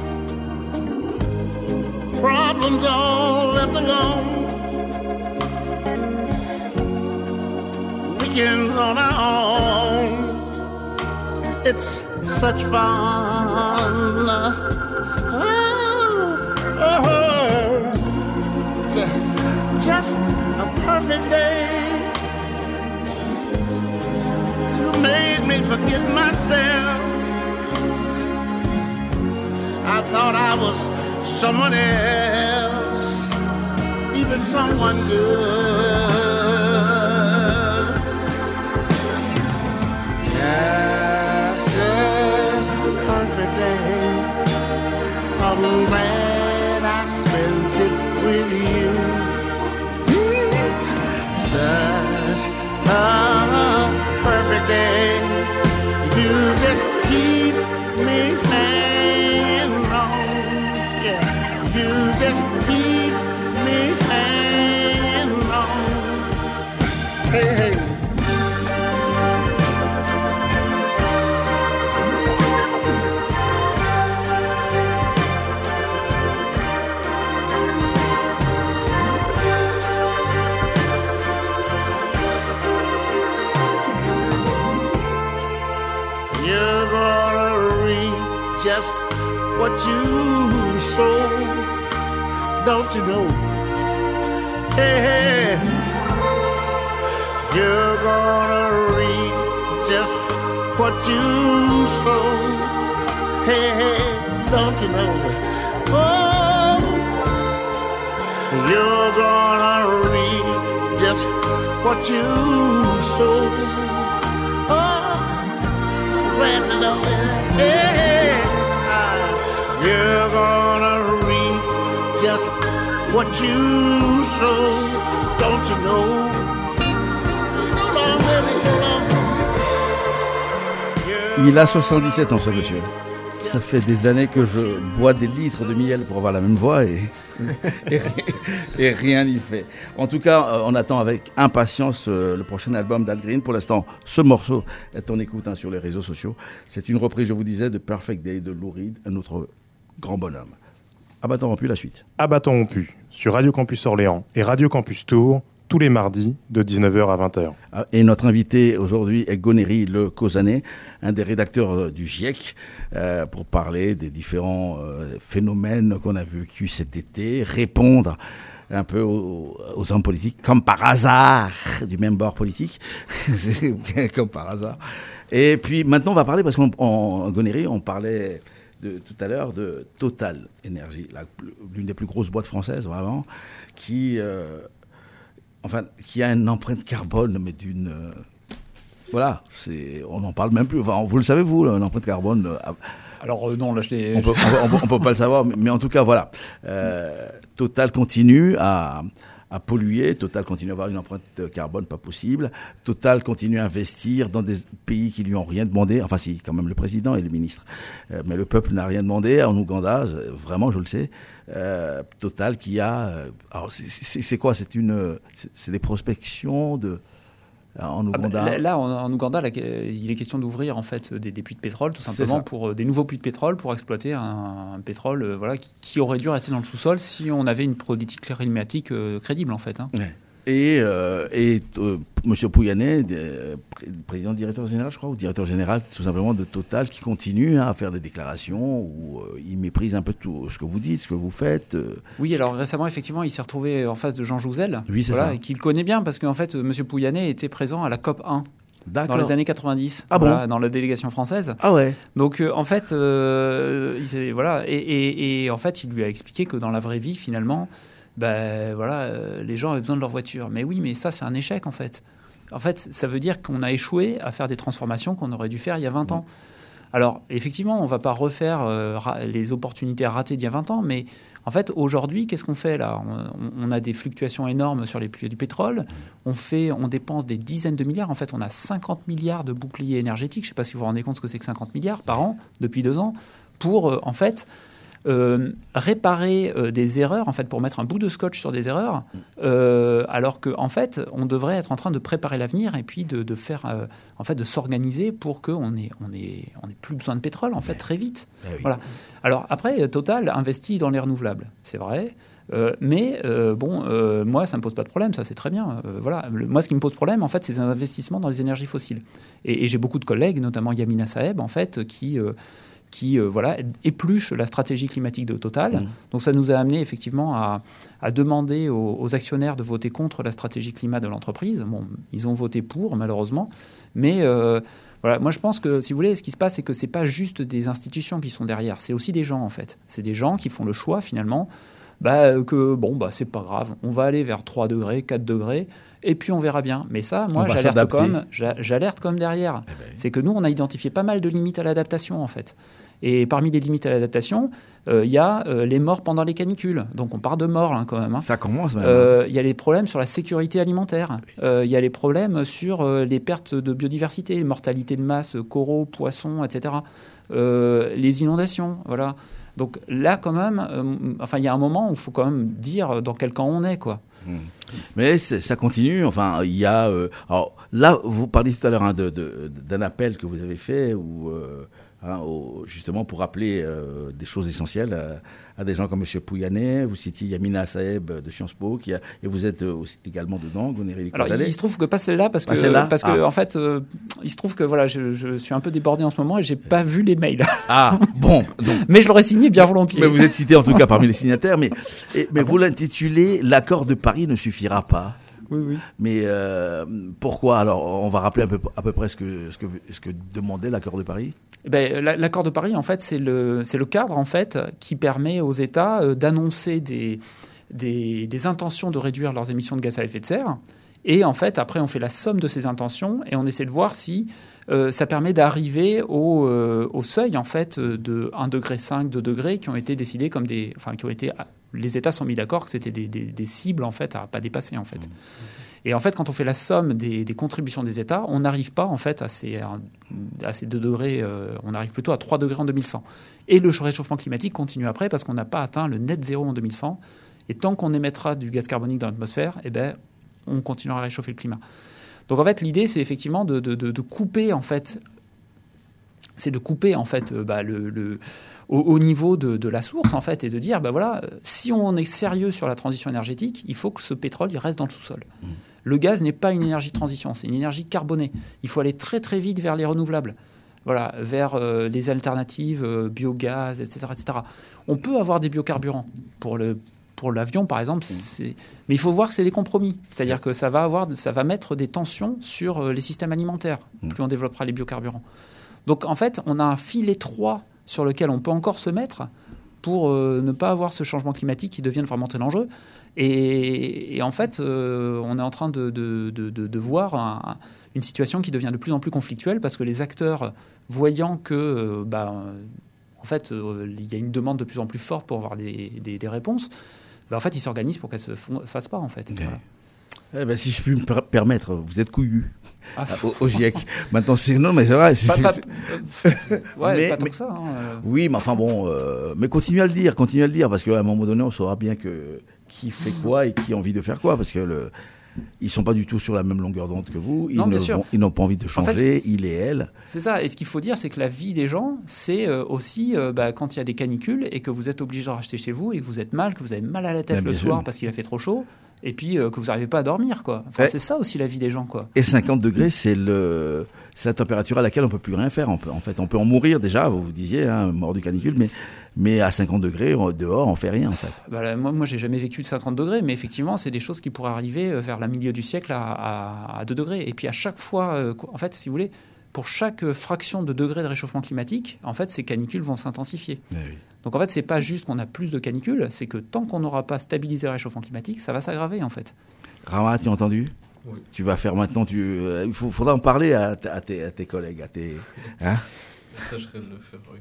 Problems all left alone. Weekends on our own. It's such fun. Oh, oh. It's a, just a perfect day. You made me forget myself. I thought I was someone else, even someone good. Just a perfect day. I'm glad I spent it with you. Such a perfect day. You just keep me hanging on. Yeah, you just keep me hanging on. Hey, hey. Just what you sow, don't you know? Hey, hey, you're gonna reap just what you sow. Hey, hey, don't you know? Oh, you're gonna reap just what you sow. Oh, glad to know that. Hey, hey. You're gonna reap what you sow, don't you know? So long, baby, so long. Il a soixante-dix-sept ans, ce monsieur. Ça fait des années que je bois des litres de miel pour avoir la même voix et, et, et rien n'y fait. En tout cas, on attend avec impatience le prochain album d'Al Green. Pour l'instant, ce morceau est en écoute hein, sur les réseaux sociaux. C'est une reprise, je vous disais, de Perfect Day de Lou Reed, un autre grand bonhomme. À bâton rompu, la suite. À bâton rompu, sur Radio Campus Orléans et Radio Campus Tours, tous les mardis de dix-neuf heures à vingt heures. Et notre invité aujourd'hui est Gonéry Le Causanet, un des rédacteurs du GIEC, euh, pour parler des différents euh, phénomènes qu'on a vécu cet été, répondre un peu aux, aux hommes politiques, comme par hasard, du même bord politique, comme par hasard. Et puis maintenant on va parler, parce qu'en Gonéry, on parlait de, tout à l'heure de Total Énergie, la, l'une des plus grosses boîtes françaises, vraiment, qui... Euh, Enfin, qui a une empreinte carbone, mais d'une... Euh, voilà, c'est, on n'en parle même plus. Enfin, vous le savez, vous, l'empreinte carbone... Euh, Alors euh, non, là je l'ai... On peut, on peut, on peut pas le savoir, mais, mais en tout cas, voilà. Euh, Total continue à, à polluer, Total continue à avoir une empreinte carbone pas possible, Total continue à investir dans des pays qui lui ont rien demandé, enfin si, quand même le président et le ministre, euh, mais le peuple n'a rien demandé. En Ouganda, vraiment, je le sais, Euh, Total qui a... Euh, alors c'est, c'est, c'est quoi c'est, une, c'est, c'est des prospections de, en Ouganda. Ah bah, là, en, en Ouganda, là, il est question d'ouvrir en fait, des, des puits de pétrole, tout simplement, pour euh, des nouveaux puits de pétrole pour exploiter un, un pétrole euh, voilà, qui, qui aurait dû rester dans le sous-sol si on avait une politique climatique euh, crédible, en fait. Hein. Ouais. Et, euh, et euh, M. Pouyanné, euh, président directeur général, je crois, ou directeur général tout simplement de Total, qui continue hein, à faire des déclarations où euh, il méprise un peu tout ce que vous dites, ce que vous faites. Euh, oui, alors récemment, effectivement, il s'est retrouvé en face de Jean Jouzel, oui, c'est voilà, ça. Et qu'il connaît bien, parce qu'en fait, M. Pouyanné était présent à la COP un. D'accord. Dans les années quatre-vingt-dix, ah voilà, bon dans la délégation française. Ah ouais. Donc euh, en fait, euh, il s'est, voilà, et, et, et en fait, il lui a expliqué que dans la vraie vie, finalement, ben voilà, euh, les gens avaient besoin de leur voiture. Mais oui, mais ça, c'est un échec en fait. En fait, ça veut dire qu'on a échoué à faire des transformations qu'on aurait dû faire il y a vingt ans. Alors, effectivement, on ne va pas refaire euh, ra- les opportunités ratées d'il y a vingt ans, mais en fait, aujourd'hui, qu'est-ce qu'on fait là ? on, on a des fluctuations énormes sur les prix du pétrole, on, fait, on dépense des dizaines de milliards. En fait, on a cinquante milliards de boucliers énergétiques, je ne sais pas si vous vous rendez compte ce que c'est que cinquante milliards par an, depuis deux ans, pour, euh, en fait... Euh, réparer euh, des erreurs, en fait, pour mettre un bout de scotch sur des erreurs, euh, alors qu'en en fait, on devrait être en train de préparer l'avenir et puis de, de faire, euh, en fait, de s'organiser pour qu'on ait, on ait, on ait plus besoin de pétrole, en fait, très vite. Oui. Voilà. Alors après, Total investit dans les renouvelables, c'est vrai. Euh, mais euh, bon, euh, moi, ça ne me pose pas de problème, ça c'est très bien. Euh, voilà. Le, moi, ce qui me pose problème, en fait, c'est les investissements dans les énergies fossiles. Et, et j'ai beaucoup de collègues, notamment Yamina Saeb, en fait, qui... Euh, qui euh, voilà, épluche la stratégie climatique de Total. Mmh. Donc ça nous a amené effectivement à, à demander aux, aux actionnaires de voter contre la stratégie climat de l'entreprise. Bon, ils ont voté pour, malheureusement. Mais euh, voilà, moi je pense que, si vous voulez, ce qui se passe, c'est que ce n'est pas juste des institutions qui sont derrière, c'est aussi des gens, en fait. C'est des gens qui font le choix, finalement, bah, que bon, bah, c'est pas grave, on va aller vers trois degrés, quatre degrés, et puis on verra bien. Mais ça, moi, j'alerte comme, j'alerte comme derrière. Eh ben. C'est que nous, on a identifié pas mal de limites à l'adaptation, en fait. Et parmi les limites à l'adaptation, il euh, y a euh, les morts pendant les canicules. Donc on part de morts, hein, quand même. Hein. Ça commence même. Il euh, y a les problèmes sur la sécurité alimentaire. Il euh, y a les problèmes sur euh, les pertes de biodiversité, mortalité de masse, coraux, poissons, et cetera. Euh, les inondations, voilà. Donc là, quand même, euh, enfin, il y a un moment où il faut quand même dire dans quel camp on est, quoi. Mmh. Mais ça continue. Enfin, il y a. Euh, alors là, vous parliez tout à l'heure hein, de, de, d'un appel que vous avez fait où. Euh, Hein, au, justement pour rappeler euh, des choses essentielles à, à des gens comme M. Pouyanné. Vous citiez Yamina Saeb de Sciences Po, qui a, et vous êtes aussi, également dedans, Gonéry Le Causanet. Alors il se trouve que pas celle-là, parce que, celle-là parce que ah. en fait, euh, il se trouve que voilà, je, je suis un peu débordé en ce moment et j'ai pas vu les mails. Ah, bon. Donc, mais je l'aurais signé bien volontiers. Mais vous êtes cité en tout cas parmi les signataires, mais, et, mais ah vous bon l'intitulez « L'accord de Paris ne suffira pas ». Oui, oui. Mais euh, pourquoi ? Alors, on va rappeler un peu, à peu près ce que, ce que, ce que demandait l'accord de Paris. Ben, l'accord de Paris, en fait, c'est le, c'est le cadre en fait, qui permet aux États euh, d'annoncer des, des, des intentions de réduire leurs émissions de gaz à effet de serre. Et en fait, après, on fait la somme de ces intentions et on essaie de voir si euh, ça permet d'arriver au, euh, au seuil en fait, de un virgule cinq degrés, deux degrés qui ont été décidés comme des, enfin, qui ont été les États sont mis d'accord que c'était des, des, des cibles en fait, à ne pas dépasser. En fait. Et en fait, quand on fait la somme des, des contributions des États, on n'arrive pas en fait, à, ces, à ces deux degrés, euh, on arrive plutôt à trois degrés en deux mille cent. Et le réchauffement climatique continue après parce qu'on n'a pas atteint le net zéro en deux mille cent. Et tant qu'on émettra du gaz carbonique dans l'atmosphère, eh ben, on continuera à réchauffer le climat. Donc en fait, l'idée, c'est effectivement de, de, de, de couper, en fait, c'est de couper en fait bah, le, le, au, au niveau de, de la source en fait, et de dire bah voilà, si on est sérieux sur la transition énergétique, il faut que ce pétrole il reste dans le sous-sol. Mmh. Le gaz n'est pas une énergie de transition, c'est une énergie carbonée. Il faut aller très très vite vers les renouvelables. Voilà, vers euh, les alternatives, euh, biogaz, et cetera, et cetera. On peut avoir des biocarburants pour le Pour l'avion, par exemple, c'est... mais il faut voir que c'est des compromis. C'est-à-dire que ça va, avoir, ça va mettre des tensions sur les systèmes alimentaires, plus on développera les biocarburants. Donc, en fait, on a un fil étroit sur lequel on peut encore se mettre pour euh, ne pas avoir ce changement climatique qui devienne vraiment très dangereux. Et, et en fait, euh, on est en train de, de, de, de, de voir un, une situation qui devient de plus en plus conflictuelle parce que les acteurs, voyant que... Euh, bah, en fait, euh, il y a une demande de plus en plus forte pour avoir des, des, des réponses. Ben, en fait, ils s'organisent pour qu'elles ne se fassent pas, en fait. Voilà. Eh ben, si je puis me per- permettre, vous êtes couillu ah. au, au GIEC. Maintenant, c'est non, mais c'est vrai. C'est, pas, c'est, pas, c'est... Ouais, mais, pas tant mais, que ça. Hein. Oui, mais enfin bon, euh, mais continuez à le dire, continuez à le dire, parce qu'à un moment donné, on saura bien que qui fait quoi et qui a envie de faire quoi, parce que le. Ils ne sont pas du tout sur la même longueur d'onde que vous. Ils, non, ne vont, ils n'ont pas envie de changer, en fait, il et elle. C'est ça. Et ce qu'il faut dire, c'est que la vie des gens, c'est euh, aussi euh, bah, quand il y a des canicules et que vous êtes obligé de racheter chez vous et que vous êtes mal, que vous avez mal à la tête ben, le soir sûr. Parce qu'il a fait trop chaud et puis euh, que vous n'arrivez pas à dormir. Quoi. Enfin, c'est ça aussi la vie des gens. Quoi. Et cinquante degrés, c'est, le, c'est la température à laquelle on ne peut plus rien faire. On peut, en fait, on peut en mourir déjà, vous vous disiez, hein, mort du canicule, mais... Mais à cinquante degrés, dehors, on fait rien, en fait. Bah là, moi, moi, j'ai jamais vécu de cinquante degrés, mais effectivement, c'est des choses qui pourraient arriver vers le milieu du siècle à, à, à deux degrés. Et puis, à chaque fois, euh, en fait, si vous voulez, pour chaque fraction de degré de réchauffement climatique, en fait, ces canicules vont s'intensifier. Eh oui. Donc, en fait, c'est pas juste qu'on a plus de canicules, c'est que tant qu'on n'aura pas stabilisé le réchauffement climatique, ça va s'aggraver, en fait. Rama, tu as entendu ? Oui. Tu vas faire maintenant... Tu, euh, il faut, faudra en parler à, à, tes, à tes collègues, à tes... Hein ? Je tâcherai de le faire, oui.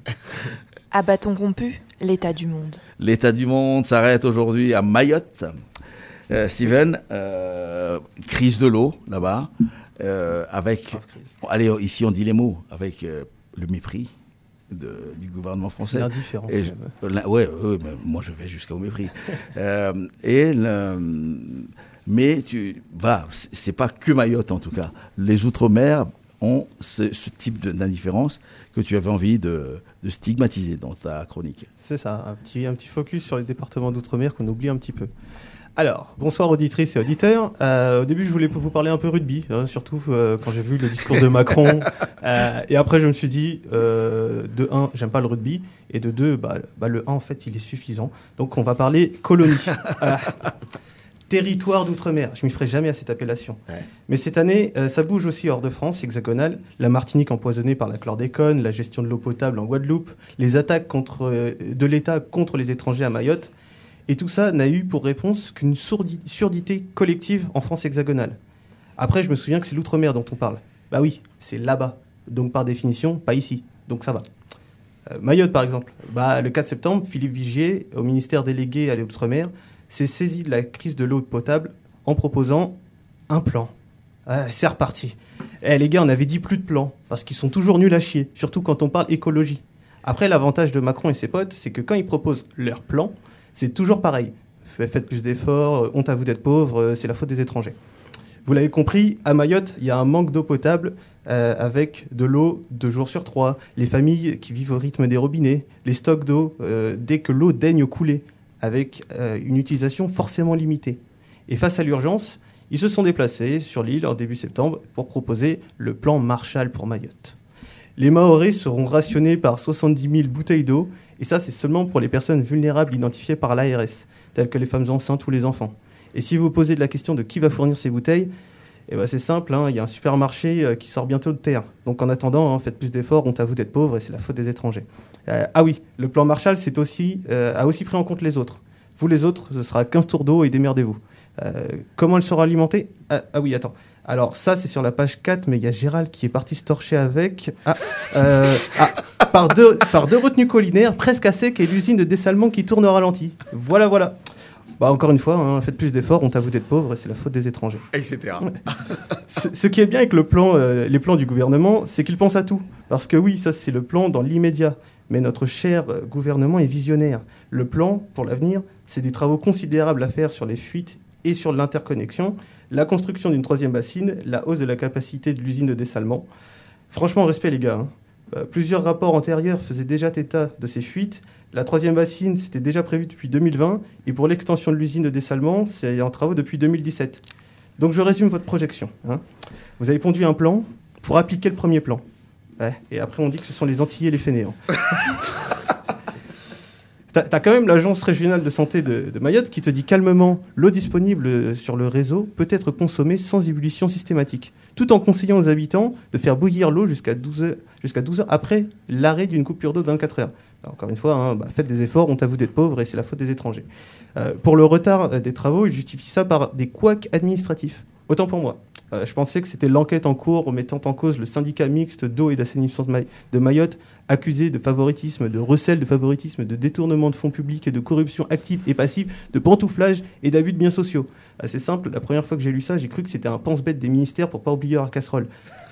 À bâton rompu, l'état du monde. L'état du monde s'arrête aujourd'hui à Mayotte. Euh, Steven, euh, crise de l'eau là-bas, euh, avec, allez, ici on dit les mots, avec euh, le mépris de, du gouvernement français. L'indifférence. Et je, la, ouais, ouais, mais moi je vais jusqu'au mépris. euh, et le, mais tu, voilà, c'est pas que Mayotte en tout cas. Les Outre-mer ont ce, ce type de, d'indifférence que tu avais envie de, de stigmatiser dans ta chronique. C'est ça, un petit, un petit focus sur les départements d'outre-mer qu'on oublie un petit peu. Alors, bonsoir auditrices et auditeurs. Euh, au début, je voulais vous parler un peu rugby, hein, surtout euh, quand j'ai vu le discours de Macron. Euh, et après, je me suis dit, euh, de un, j'aime pas le rugby, et de deux, bah, bah, le un, en fait, il est suffisant. Donc, on va parler colonie. euh, Territoire d'outre-mer, je ne m'y ferai jamais à cette appellation. Ouais. Mais cette année, euh, ça bouge aussi hors de France, hexagonale. La Martinique empoisonnée par la chlordécone, la gestion de l'eau potable en Guadeloupe, les attaques contre, euh, de l'État contre les étrangers à Mayotte. Et tout ça n'a eu pour réponse qu'une sourdi- surdité collective en France hexagonale. Après, je me souviens que c'est l'outre-mer dont on parle. Bah oui, c'est là-bas. Donc par définition, pas ici. Donc ça va. Euh, Mayotte, par exemple. Bah, le quatre septembre, Philippe Vigier, au ministère délégué à l'outre-mer, s'est saisi de la crise de l'eau potable en proposant un plan. Ah, c'est reparti. Eh, les gars, on avait dit plus de plans, parce qu'ils sont toujours nuls à chier, surtout quand on parle écologie. Après, l'avantage de Macron et ses potes, c'est que quand ils proposent leur plan, c'est toujours pareil. Faites plus d'efforts, honte à vous d'être pauvres, c'est la faute des étrangers. Vous l'avez compris, à Mayotte, il y a un manque d'eau potable euh, avec de l'eau deux jours sur trois, les familles qui vivent au rythme des robinets, les stocks d'eau euh, dès que l'eau daigne couler, avec euh, une utilisation forcément limitée. Et face à l'urgence, ils se sont déplacés sur l'île en début septembre pour proposer le plan Marshall pour Mayotte. Les Mahorais seront rationnés par soixante-dix mille bouteilles d'eau, et ça c'est seulement pour les personnes vulnérables identifiées par l'A R S, telles que les femmes enceintes ou les enfants. Et si vous posez de la question de qui va fournir ces bouteilles, eh ben c'est simple, hein, il y a un supermarché euh, qui sort bientôt de terre. Donc en attendant, hein, faites plus d'efforts, honte à vous d'être pauvres et c'est la faute des étrangers. Euh, ah oui, le plan Marshall c'est aussi, euh, a aussi pris en compte les autres. Vous les autres, ce sera quinze tours d'eau et démerdez-vous. Euh, comment elle sera alimentée ? ah, ah oui, attends. Alors ça, c'est sur la page quatre, mais il y a Gérald qui est parti se torcher avec. Ah, euh, ah, par, deux, par deux retenues collinaires, presque à sec, et l'usine de dessalement qui tourne au ralenti. Voilà, voilà. Bah, encore une fois, hein, faites plus d'efforts, on t'avoue d'être pauvre et c'est la faute des étrangers. et cetera. ce, ce qui est bien avec le plan, euh, les plans du gouvernement, c'est qu'il pense à tout. Parce que oui, ça c'est le plan dans l'immédiat. Mais notre cher euh, gouvernement est visionnaire. Le plan, pour l'avenir, c'est des travaux considérables à faire sur les fuites et sur l'interconnexion, la construction d'une troisième bassine, la hausse de la capacité de l'usine de dessalement. Franchement, respect les gars. Hein. Euh, plusieurs rapports antérieurs faisaient déjà état de ces fuites. La troisième bassine, c'était déjà prévu depuis deux mille vingt. Et pour l'extension de l'usine de dessalement, c'est en travaux depuis deux mille dix-sept. Donc je résume votre projection. Hein. Vous avez pondu un plan pour appliquer le premier plan. Ouais, et après, on dit que ce sont les Antillais les fainéants. T'as, t'as quand même l'agence régionale de santé de, de Mayotte qui te dit calmement l'eau disponible sur le réseau peut être consommée sans ébullition systématique, tout en conseillant aux habitants de faire bouillir l'eau jusqu'à douze heures, jusqu'à douze heures après l'arrêt d'une coupure d'eau de vingt-quatre heures. Alors, encore une fois, hein, bah, faites des efforts, on t'avoue d'être pauvre et c'est la faute des étrangers. Euh, pour le retard euh, des travaux, ils justifient ça par des couacs administratifs. Autant pour moi. Euh, je pensais que c'était l'enquête en cours mettant en cause le syndicat mixte d'eau et d'assainissement de Mayotte, accusé de favoritisme, de recel de favoritisme, de détournement de fonds publics et de corruption active et passive, de pantouflage et d'abus de biens sociaux. Ah, c'est simple, la première fois que j'ai lu ça, j'ai cru que c'était un pense-bête des ministères pour pas oublier leur casserole.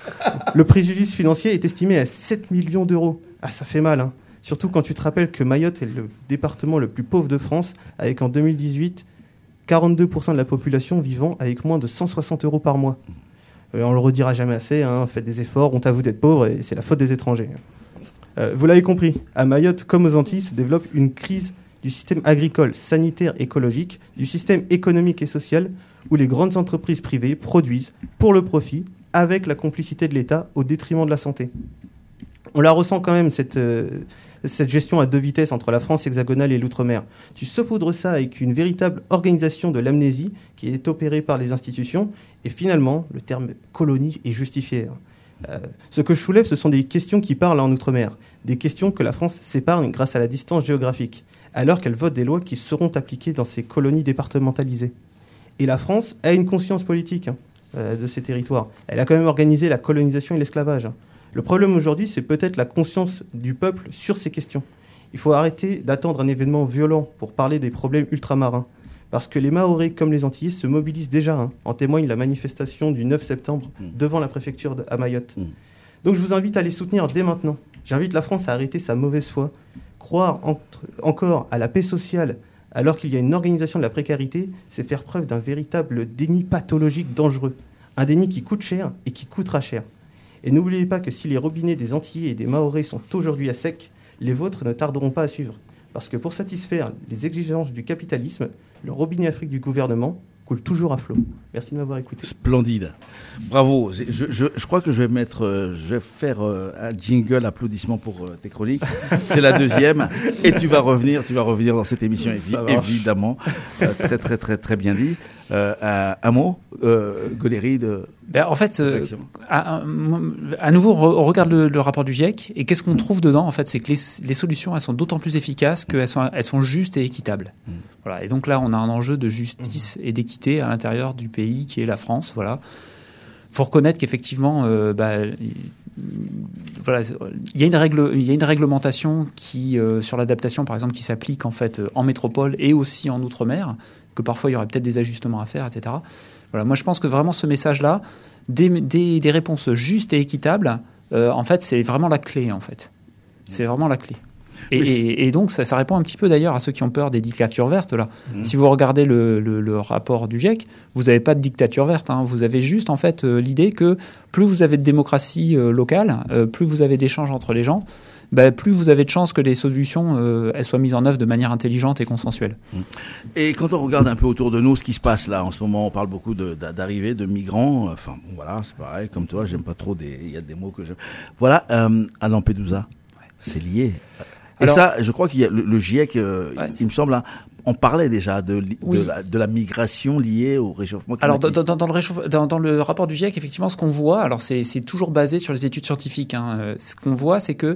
Le préjudice financier est estimé à sept millions d'euros. Ah, ça fait mal, hein. Surtout quand tu te rappelles que Mayotte est le département le plus pauvre de France, avec en deux mille dix-huit... quarante-deux pour cent de la population vivant avec moins de cent soixante euros par mois. Euh, on le redira jamais assez, hein, faites des efforts, on t'avoue d'être pauvre et c'est la faute des étrangers. Euh, vous l'avez compris, à Mayotte comme aux Antilles se développe une crise du système agricole, sanitaire, écologique, du système économique et social où les grandes entreprises privées produisent pour le profit avec la complicité de l'État au détriment de la santé. On la ressent quand même, cette, euh, cette gestion à deux vitesses entre la France hexagonale et l'outre-mer. Tu saupoudres ça avec une véritable organisation de l'amnésie qui est opérée par les institutions, et finalement, le terme colonie est justifié. Euh, ce que je soulève, ce sont des questions qui parlent en outre-mer, des questions que la France s'épargne grâce à la distance géographique, alors qu'elle vote des lois qui seront appliquées dans ces colonies départementalisées. Et la France a une conscience politique hein, euh, de ces territoires. Elle a quand même organisé la colonisation et l'esclavage. Hein. Le problème aujourd'hui, c'est peut-être la conscience du peuple sur ces questions. Il faut arrêter d'attendre un événement violent pour parler des problèmes ultramarins. Parce que les Mahorais, comme les Antillais, se mobilisent déjà. Hein. En témoigne la manifestation du neuf septembre mmh. devant la préfecture de, à Mayotte. Mmh. Donc je vous invite à les soutenir dès maintenant. J'invite la France à arrêter sa mauvaise foi. Croire entre, encore à la paix sociale alors qu'il y a une organisation de la précarité, c'est faire preuve d'un véritable déni pathologique dangereux. Un déni qui coûte cher et qui coûtera cher. Et n'oubliez pas que si les robinets des Antillais et des Mahorais sont aujourd'hui à sec, les vôtres ne tarderont pas à suivre. Parce que pour satisfaire les exigences du capitalisme, le robinet Afrique du gouvernement coule toujours à flot. Merci de m'avoir écouté. Splendide. Bravo. Je, je, je crois que je vais mettre, euh, je vais faire euh, un jingle applaudissement pour euh, tes chroniques. C'est la deuxième. Et tu vas revenir, tu vas revenir dans cette émission, évi- évidemment. Euh, très, très, très, très bien dit. Euh, un, un mot, euh, Goléry, de... Ben, en fait, euh, à, à nouveau, on regarde le, le rapport du GIEC et qu'est-ce qu'on mmh. trouve dedans ? En fait, c'est que les, les solutions, elles sont d'autant plus efficaces qu'elles sont, elles sont justes et équitables. Mmh. Voilà. Et donc là, on a un enjeu de justice mmh. et d'équité à l'intérieur du pays qui est la France. Voilà. Faut reconnaître qu'effectivement, euh, bah, voilà, il y a une règle, il y a une réglementation qui, euh, sur l'adaptation, par exemple, qui s'applique en fait en métropole et aussi en outre-mer, que parfois il y aurait peut-être des ajustements à faire, et cetera. Voilà, moi je pense que vraiment ce message-là, des, des, des réponses justes et équitables, euh, en fait, c'est vraiment la clé, en fait. C'est vraiment la clé. Et, et, et donc ça, ça répond un petit peu d'ailleurs à ceux qui ont peur des dictatures vertes là. Mmh. Si vous regardez le, le, le rapport du GIEC, vous n'avez pas de dictature verte. Hein. Vous avez juste en fait euh, l'idée que plus vous avez de démocratie euh, locale, euh, plus vous avez d'échanges entre les gens, bah, plus vous avez de chances que les solutions euh, elles soient mises en œuvre de manière intelligente et consensuelle. Et quand on regarde un peu autour de nous ce qui se passe là en ce moment, on parle beaucoup de, d'arrivées de migrants. Enfin bon, voilà, c'est pareil. Comme toi, j'aime pas trop des. Il y a des mots que j'aime. Voilà, euh, à Lampedusa, ouais. C'est lié. Et alors, ça, je crois qu'il y a le, le GIEC, euh, ouais. il me semble, hein, on parlait déjà de, de, oui. la, de la migration liée au réchauffement climatique. Alors, dans, dans, dans, le, réchauffe, dans, dans le rapport du GIEC, effectivement, ce qu'on voit, alors c'est, c'est toujours basé sur les études scientifiques. Hein, ce qu'on voit, c'est que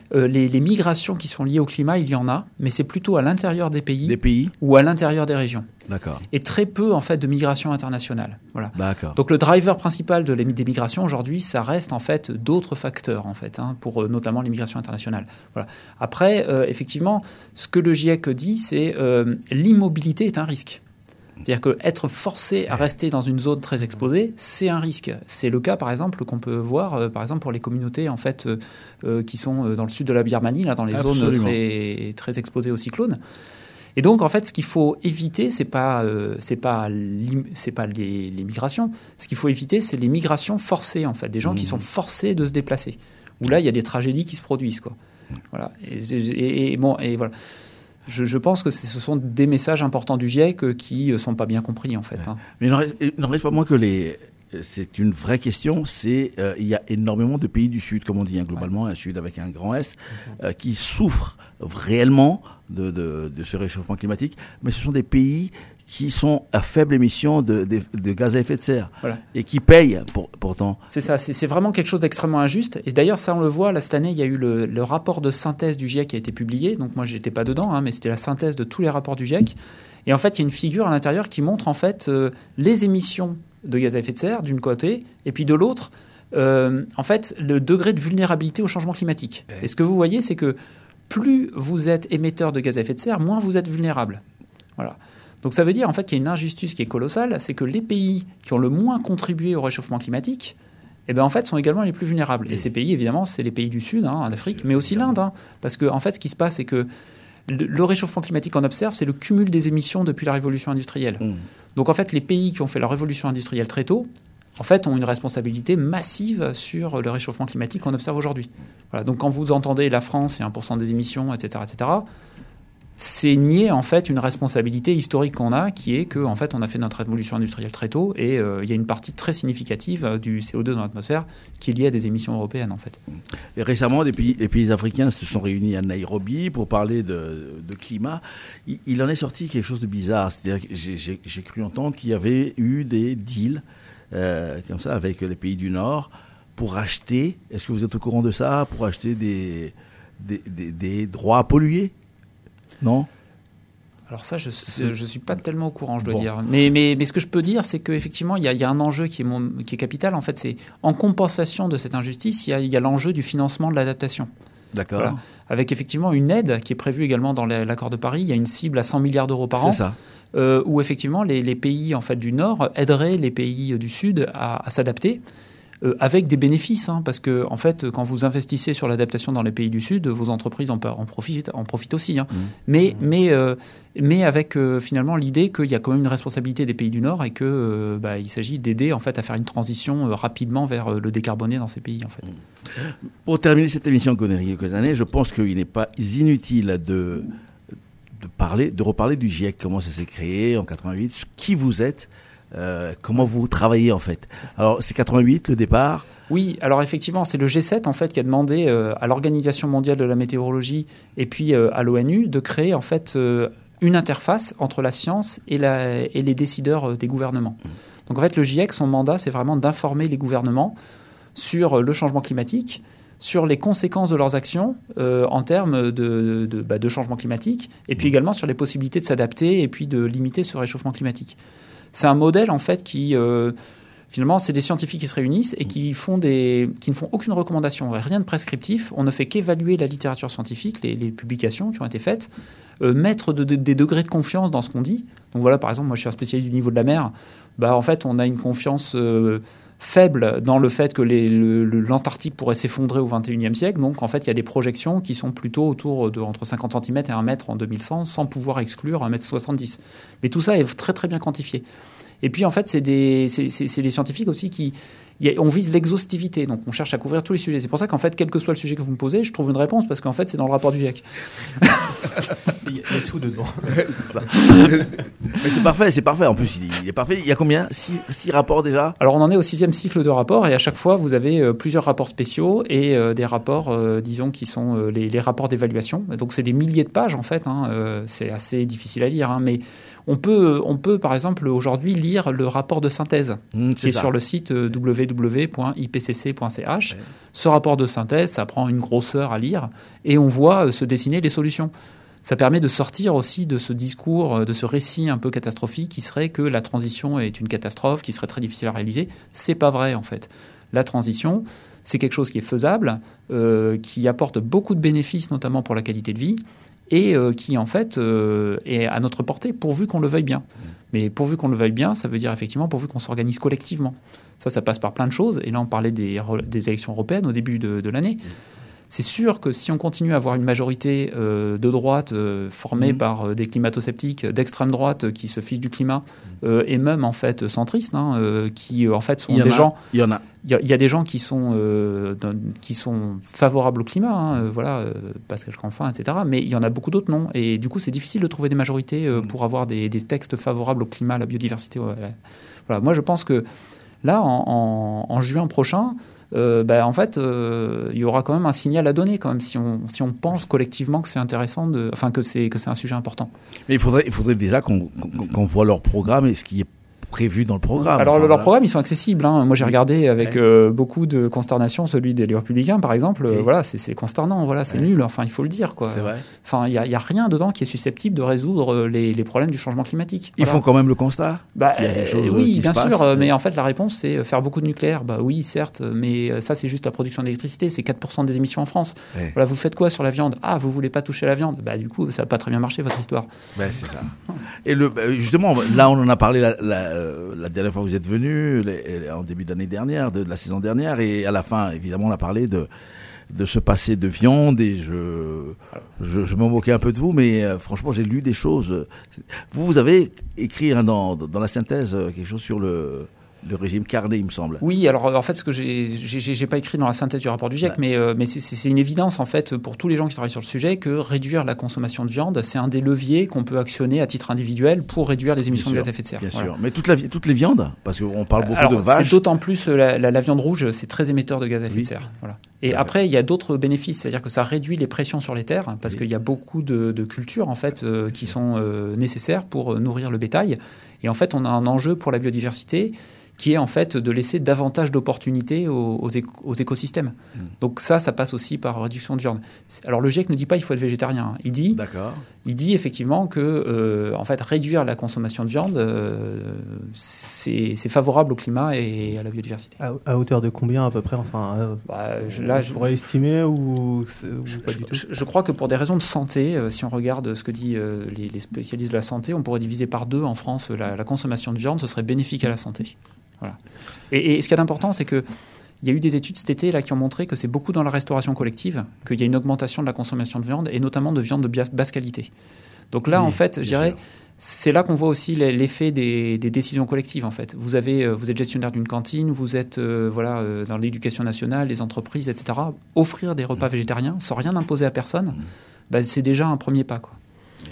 euh, les, les migrations qui sont liées au climat, il y en a, mais c'est plutôt à l'intérieur des pays, des pays ou à l'intérieur des régions. D'accord. Et très peu en fait de migration internationale. Voilà. D'accord. Donc le driver principal de des migrations aujourd'hui, ça reste en fait d'autres facteurs en fait, hein, pour euh, notamment l'immigration internationale. Voilà. Après, euh, effectivement, ce que le GIEC dit, c'est euh, l'immobilité est un risque. C'est-à-dire qu'être forcé à rester dans une zone très exposée, c'est un risque. C'est le cas, par exemple, qu'on peut voir, euh, par exemple, pour les communautés en fait, euh, euh, qui sont dans le sud de la Birmanie, là, dans les Absolument. zones très, très exposées aux cyclones. Et donc, en fait, ce qu'il faut éviter, c'est pas, euh, c'est pas, c'est pas les, les migrations. Ce qu'il faut éviter, c'est les migrations forcées, en fait, des gens mmh. qui sont forcés de se déplacer. Où là, il y a des tragédies qui se produisent, quoi. Voilà. Et, et, et bon, et voilà. Je, je pense que ce sont des messages importants du GIEC qui ne sont pas bien compris, en fait. Hein. Mais il n'en reste, il n'en reste pas moins que les... C'est une vraie question. C'est euh, il y a énormément de pays du Sud, comme on dit hein, globalement, ouais. un Sud avec un grand S, euh, qui souffrent réellement de, de, de ce réchauffement climatique. Mais ce sont des pays qui sont à faible émission de, de, de gaz à effet de serre voilà. et qui payent pour, pourtant. C'est ça, c'est, c'est vraiment quelque chose d'extrêmement injuste. Et d'ailleurs, ça on le voit, là, cette année, il y a eu le, le rapport de synthèse du GIEC qui a été publié. Donc moi, je n'étais pas dedans, hein, mais c'était la synthèse de tous les rapports du GIEC. Et en fait, il y a une figure à l'intérieur qui montre en fait euh, les émissions de gaz à effet de serre d'une côté, et puis de l'autre, euh, en fait, le degré de vulnérabilité au changement climatique. Et ce que vous voyez, c'est que plus vous êtes émetteur de gaz à effet de serre, moins vous êtes vulnérable. Voilà. Donc ça veut dire en fait qu'il y a une injustice qui est colossale, c'est que les pays qui ont le moins contribué au réchauffement climatique, eh ben en fait, sont également les plus vulnérables. Et ces pays, évidemment, c'est les pays du Sud, hein, en Afrique, mais aussi l'Inde. Hein, parce que en fait, ce qui se passe, c'est que le, le réchauffement climatique qu'on observe, c'est le cumul des émissions depuis la révolution industrielle. Mmh. Donc en fait, les pays qui ont fait la révolution industrielle très tôt, en fait, ont une responsabilité massive sur le réchauffement climatique qu'on observe aujourd'hui. Voilà, donc quand vous entendez la France et un pour cent des émissions, et cetera, et cetera, c'est nier en fait une responsabilité historique qu'on a, qui est qu'en fait on a fait notre révolution industrielle très tôt et il euh, y a une partie très significative du C O deux dans l'atmosphère qui est liée à des émissions européennes en fait. Et récemment, des pays, les pays africains se sont réunis à Nairobi pour parler de, de climat. Il, il en est sorti quelque chose de bizarre, c'est-à-dire que j'ai, j'ai, j'ai cru entendre qu'il y avait eu des deals euh, comme ça avec les pays du Nord pour acheter. Est-ce que vous êtes au courant de ça, pour acheter des des, des, des droits à polluer? Non. Alors ça, je ne suis pas tellement au courant, je dois bon. dire. Mais, mais, mais ce que je peux dire, c'est qu'effectivement, il y, y a un enjeu qui est, mon, qui est capital. En fait, c'est en compensation de cette injustice, il y a, il y a l'enjeu du financement de l'adaptation. D'accord. Voilà. Avec effectivement une aide qui est prévue également dans l'accord de Paris. Il y a une cible à cent milliards d'euros par an. C'est ça. Euh, où effectivement, les, les pays en fait, du Nord aideraient les pays du Sud à, à s'adapter. Euh, avec des bénéfices, hein, parce que en fait, quand vous investissez sur l'adaptation dans les pays du Sud, vos entreprises en, en, profitent, en profitent aussi. Hein. Mmh. Mais, mmh. mais, euh, mais avec euh, finalement l'idée qu'il y a quand même une responsabilité des pays du Nord et qu'il euh, bah, s'agit d'aider en fait, à faire une transition euh, rapidement vers euh, le décarboné dans ces pays. En fait. Mmh. Pour terminer cette émission qu'on a il y a quelques années, je pense qu'il n'est pas inutile de, de, parler, de reparler du GIEC, comment ça s'est créé en quatre-vingt-huit, qui vous êtes. Euh, comment vous travaillez en fait? Alors c'est quatre-vingt-huit le départ. Oui, alors effectivement c'est le G sept en fait qui a demandé euh, à l'Organisation mondiale de la météorologie et puis euh, à l'ONU de créer en fait euh, une interface entre la science et, la, et les décideurs euh, des gouvernements. Donc en fait le GIEC, son mandat c'est vraiment d'informer les gouvernements sur le changement climatique, sur les conséquences de leurs actions euh, en termes de, de, de, bah, de changement climatique et puis également sur les possibilités de s'adapter et puis de limiter ce réchauffement climatique. C'est un modèle en fait qui, euh, finalement, c'est des scientifiques qui se réunissent et qui font des, qui ne font aucune recommandation, rien de prescriptif. On ne fait qu'évaluer la littérature scientifique, les, les publications qui ont été faites, euh, mettre de, de, des degrés de confiance dans ce qu'on dit. Donc voilà, par exemple, moi je suis un spécialiste du niveau de la mer. Bah en fait, on a une confiance euh, faible dans le fait que les, le, l'Antarctique pourrait s'effondrer au vingt et unième siècle. Donc en fait, il y a des projections qui sont plutôt autour de entre cinquante centimètres et un mètre en deux mille cent, sans pouvoir exclure un mètre soixante-dix. Mais tout ça est très très bien quantifié. Et puis en fait, c'est des, c'est, c'est, c'est des scientifiques aussi qui... Y a, on vise l'exhaustivité, donc on cherche à couvrir tous les sujets. C'est pour ça qu'en fait, quel que soit le sujet que vous me posez, je trouve une réponse, parce qu'en fait, c'est dans le rapport du GIEC. Il y a tout dedans. Mais c'est parfait, c'est parfait. En plus, il est, il est parfait. Il y a combien? six, six rapports déjà? Alors, on en est au sixième cycle de rapports, et à chaque fois, vous avez euh, plusieurs rapports spéciaux et euh, des rapports, euh, disons, qui sont euh, les, les rapports d'évaluation. Donc, c'est des milliers de pages, en fait. Hein, euh, c'est assez difficile à lire, hein, mais On peut, on peut, par exemple, aujourd'hui lire le rapport de synthèse mmh, qui est ça. sur le site w w w point i p c c point c h. Ouais. Ce rapport de synthèse, ça prend une grosseur à lire et on voit se dessiner les solutions. Ça permet de sortir aussi de ce discours, de ce récit un peu catastrophique qui serait que la transition est une catastrophe, qui serait très difficile à réaliser. C'est pas vrai, en fait. La transition, c'est quelque chose qui est faisable, euh, qui apporte beaucoup de bénéfices, notamment pour la qualité de vie, et euh, qui, en fait, euh, est à notre portée, pourvu qu'on le veuille bien. Mais pourvu qu'on le veuille bien, ça veut dire effectivement pourvu qu'on s'organise collectivement. Ça, ça passe par plein de choses. Et là, on parlait des, des élections européennes au début de, de l'année. C'est sûr que si on continue à avoir une majorité euh, de droite euh, formée mmh. par euh, des climato-sceptiques, d'extrême droite euh, qui se fichent du climat, euh, et même en fait centristes, hein, euh, qui euh, en fait sont des a, gens. Il y en a. Il y, y a des gens qui sont euh, dans, qui sont favorables au climat, hein, euh, voilà, euh, Pascal Canfin, et cetera. Mais il y en a beaucoup d'autres non. Et du coup, c'est difficile de trouver des majorités euh, mmh. pour avoir des, des textes favorables au climat, à la biodiversité. Ouais. Voilà. Moi, je pense que là, en, en, en juin prochain. Euh, bah, en fait, euh, il y aura quand même un signal à donner, quand même, si on, si on pense collectivement que c'est intéressant, de, enfin que c'est, que c'est un sujet important. Mais il faudrait, il faudrait déjà qu'on, qu'on, qu'on voit leur programme et ce qui est prévu dans le programme. Alors, enfin, leurs voilà. programmes, ils sont accessibles. Hein. Moi, j'ai regardé avec ouais. euh, beaucoup de consternation celui des Républicains, par exemple. Euh, voilà, c'est, c'est consternant, voilà, c'est ouais. nul. Enfin, il faut le dire, quoi. C'est vrai. Enfin, il y a, y a rien dedans qui est susceptible de résoudre les, les problèmes du changement climatique. Ils voilà. font quand même le constat. Bah, qu'il y a quelque chose oui, qui bien se sûr. passe. Mais en fait, la réponse, c'est faire beaucoup de nucléaire. Bah oui, certes, mais ça, c'est juste la production d'électricité. C'est quatre pour cent des émissions en France. Ouais. Voilà, vous faites quoi sur la viande ? Ah, vous voulez pas toucher la viande ? Bah du coup, ça n'a pas très bien marché votre histoire. Bah, c'est ça. Et le, justement, là, on en a parlé la, la, la dernière fois. Vous êtes venu les, en début d'année dernière, de, de la saison dernière, et à la fin, évidemment, on a parlé de, de ce passé de viande, et je, je, je me moquais un peu de vous, mais euh, franchement, j'ai lu des choses. Vous, vous avez écrit hein, dans, dans la synthèse quelque chose sur le... le régime carné, il me semble. Oui, alors en fait, ce que j'ai, j'ai, j'ai pas écrit dans la synthèse du rapport du GIEC, ouais. mais, euh, mais c'est, c'est une évidence en fait pour tous les gens qui travaillent sur le sujet que réduire la consommation de viande, c'est un des leviers qu'on peut actionner à titre individuel pour réduire les émissions bien de sûr, gaz à effet de serre. Bien voilà. sûr, mais toute la, toutes les viandes, parce qu'on parle beaucoup alors, de vaches. C'est d'autant plus la, la, la viande rouge, c'est très émetteur de gaz à effet oui. de serre. Voilà. Et ouais. après, il y a d'autres bénéfices, c'est-à-dire que ça réduit les pressions sur les terres, parce oui. qu'il y a beaucoup de, de cultures en fait euh, qui sont euh, nécessaires pour euh, nourrir le bétail. Et en fait, on a un enjeu pour la biodiversité qui est en fait de laisser davantage d'opportunités aux, aux, éco- aux écosystèmes. Mmh. Donc ça, ça passe aussi par réduction de viande. Alors le GIEC ne dit pas qu'il faut être végétarien. Il dit, D'accord. il dit effectivement que euh, en fait, réduire la consommation de viande, euh, c'est, c'est favorable au climat et à la biodiversité. À, à hauteur de combien à peu près enfin, euh, bah, je, là, je pourrais estimer ou, ou je, pas je, du tout je, je crois que pour des raisons de santé, euh, si on regarde ce que disent euh, les, les spécialistes de la santé, on pourrait diviser par deux en France la, la consommation de viande, ce serait bénéfique à la santé. Voilà. Et, et ce qui est important, c'est qu'il y a eu des études cet été là, qui ont montré que c'est beaucoup dans la restauration collective qu'il y a une augmentation de la consommation de viande, et notamment de viande de basse qualité. Donc là, oui, en fait, je dirais, c'est là qu'on voit aussi l'effet des, des décisions collectives. En fait. Vous, avez, vous êtes gestionnaire d'une cantine, vous êtes euh, voilà, euh, dans l'éducation nationale, les entreprises, et cetera. Offrir des repas mmh. végétariens sans rien imposer à personne, mmh. bah, c'est déjà un premier pas, quoi.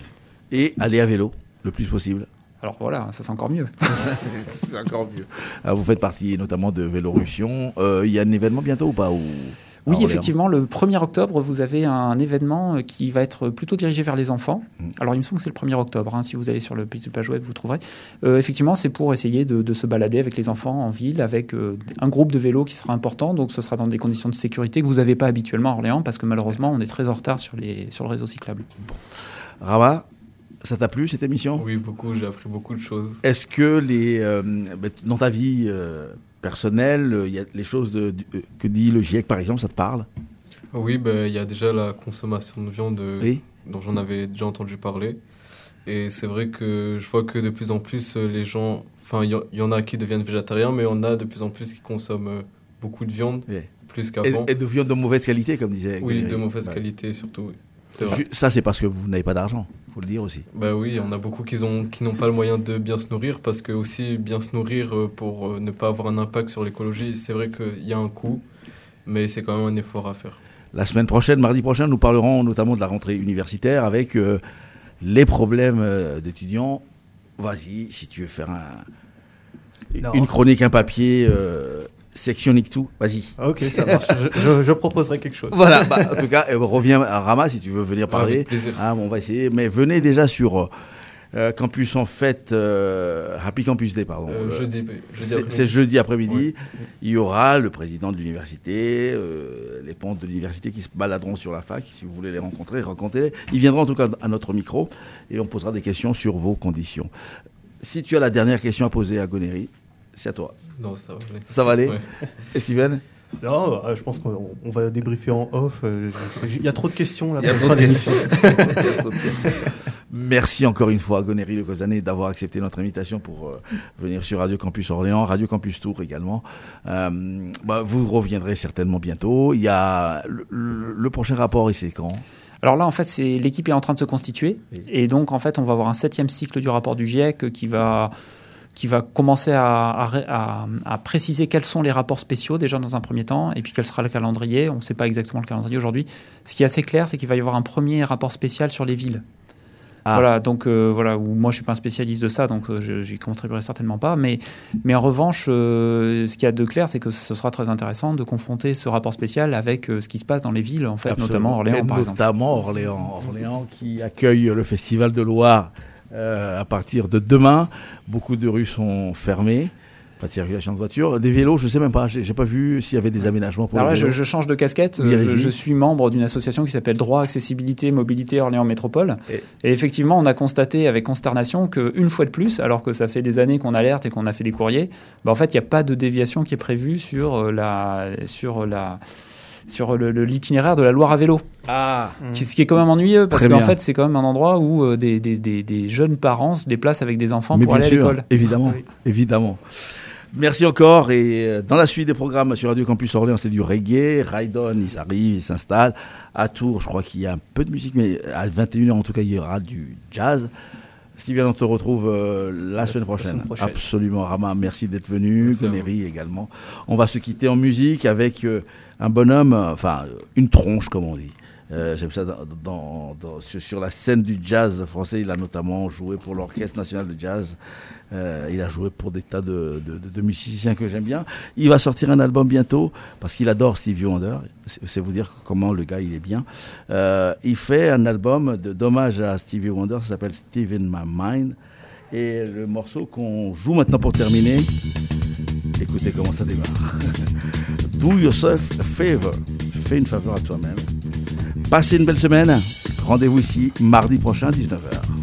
Et aller à vélo le plus possible. Alors voilà, ça c'est encore mieux. C'est encore mieux. Alors, vous faites partie notamment de Vélorussion. Il euh, y a un événement bientôt ou pas ou... Oui, effectivement, le premier octobre, vous avez un événement qui va être plutôt dirigé vers les enfants. Mmh. Alors, il me semble que c'est le premier octobre. Hein, si vous allez sur le petite page web, vous trouverez. Euh, effectivement, c'est pour essayer de, de se balader avec les enfants en ville, avec euh, un groupe de vélos qui sera important. Donc, ce sera dans des conditions de sécurité que vous n'avez pas habituellement à Orléans, parce que malheureusement, on est très en retard sur, les, sur le réseau cyclable. Bon. Rama, ça t'a plu cette émission ? Oui, beaucoup. J'ai appris beaucoup de choses. Est-ce que les, euh, dans ta vie euh, personnelle, il y a les choses de, de, que dit le GIEC, par exemple, ça te parle ? Oui, il ben, y a déjà la consommation de viande oui. dont j'en avais déjà entendu parler. Et c'est vrai que je vois que de plus en plus, les gens... Enfin, il y, y en a qui deviennent végétariens, mais on a de plus en plus qui consomment beaucoup de viande, oui. plus qu'avant. Et, et de viande de mauvaise qualité, comme disait... Oui, de mauvaise ouais. qualité surtout, oui. C'est ça, c'est parce que vous n'avez pas d'argent, il faut le dire aussi. Bah oui, on a beaucoup qui, ont, qui n'ont pas le moyen de bien se nourrir, parce que aussi bien se nourrir pour ne pas avoir un impact sur l'écologie, c'est vrai qu'il y a un coût, mais c'est quand même un effort à faire. La semaine prochaine, mardi prochain, nous parlerons notamment de la rentrée universitaire avec euh, les problèmes euh, d'étudiants. Vas-y, si tu veux faire un, une chronique, un papier... Euh, Section Nictou, vas-y. Ok, ça marche. je, je, je proposerai quelque chose. Voilà, bah, en tout cas, euh, reviens à Rama si tu veux venir parler. Avec plaisir. Ah, bon, on va essayer. Mais venez déjà sur euh, Euh, campus en fête, euh, Happy Campus Day, pardon. Euh, Le- jeudi, jeudi c'est, après-midi. c'est jeudi après-midi. Oui. Il y aura le président de l'université, euh, les pontes de l'université qui se baladeront sur la fac. Si vous voulez les rencontrer, rencontrez-les. Ils viendront en tout cas à notre micro et on posera des questions sur vos conditions. Si tu as la dernière question à poser à Gonéry, c'est à toi. Non, ça va aller. Ça va aller Ouais. Et Steven? Non, euh, je pense qu'on on va débriefer en off. euh, Il y a trop de questions là. Il y a pour trop de la questions. fin d'émission. Il y a trop de questions. Merci encore une fois à Gonéry Lecozzané d'avoir accepté notre invitation pour euh, venir sur Radio Campus Orléans, Radio Campus Tours également. Euh, bah, vous reviendrez certainement bientôt. Il y a le, le- le prochain rapport, et c'est quand? Alors là, en fait, c'est, l'équipe est en train de se constituer. Et donc, en fait, on va avoir un septième cycle du rapport du GIEC qui va, qui va commencer à, à, à- à préciser quels sont les rapports spéciaux, déjà dans un premier temps, et puis quel sera le calendrier. On ne sait pas exactement le calendrier aujourd'hui. Ce qui est assez clair, c'est qu'il va y avoir un premier rapport spécial sur les villes. Ah. Voilà, donc euh, voilà, où moi je suis pas un spécialiste de ça, donc euh, je- j'y contribuerai certainement pas. Mais, mais en revanche, euh, ce qu'il y a de clair, c'est que ce sera très intéressant de confronter ce rapport spécial avec euh, ce qui se passe dans les villes, en fait, Absolument. notamment Orléans, Et par exemple. Notamment Orléans. Orléans qui accueille le Festival de Loire euh, à partir de demain. Beaucoup de rues sont fermées. Pas de circulation de voitures. Des vélos, je ne sais même pas. J'ai, j'ai pas vu s'il y avait des aménagements pour Alors là, les je, vélos. je change de casquette. Oui, Euh, allez-y. je, je suis membre d'une association qui s'appelle Droit, Accessibilité, Mobilité Orléans Métropole. Et- Et effectivement, on a constaté avec consternation qu'une fois de plus, alors que ça fait des années qu'on alerte et qu'on a fait des courriers, bah, en fait, il n'y a pas de déviation qui est prévue sur, euh, la, sur, la, sur le- le- l'itinéraire de la Loire à vélo. Ah. Qui- Ce qui est quand même ennuyeux, parce Très qu'en bien. fait, c'est quand même un endroit où euh, des, des- des- des jeunes parents se déplacent avec des enfants Mais pour bien aller à sûr, l'école. évidemment, évidemment. Merci encore. Et euh, dans la suite des programmes sur Radio Campus Orléans, c'est du reggae. Raidon, il arrive, il s'installe. À Tours, je crois qu'il y a un peu de musique, mais à vingt et une heures, en tout cas, il y aura du jazz. Steven, on te retrouve euh, la semaine prochaine. semaine prochaine. Absolument, Rama, merci d'être venu. Merci à vous. Gonéry également. On va se quitter en musique avec euh, un bonhomme, euh, enfin, euh, une tronche, comme on dit. Euh, J'aime ça dans, dans- dans- sur, sur la scène du jazz français. Il a notamment joué pour l'Orchestre national de jazz. Euh, il a joué pour des tas de, de- de- de musiciens que j'aime bien. Il va sortir un album bientôt parce qu'il adore Stevie Wonder. C'est c'est vous dire comment le gars il est bien. Euh, il fait un album de- d'hommage à Stevie Wonder. Ça s'appelle Steve in My Mind. Et le morceau qu'on joue maintenant pour terminer, écoutez comment ça démarre. Do yourself a favor. Fais une faveur à toi-même. Passez une belle semaine. Rendez-vous ici mardi prochain, dix-neuf heures.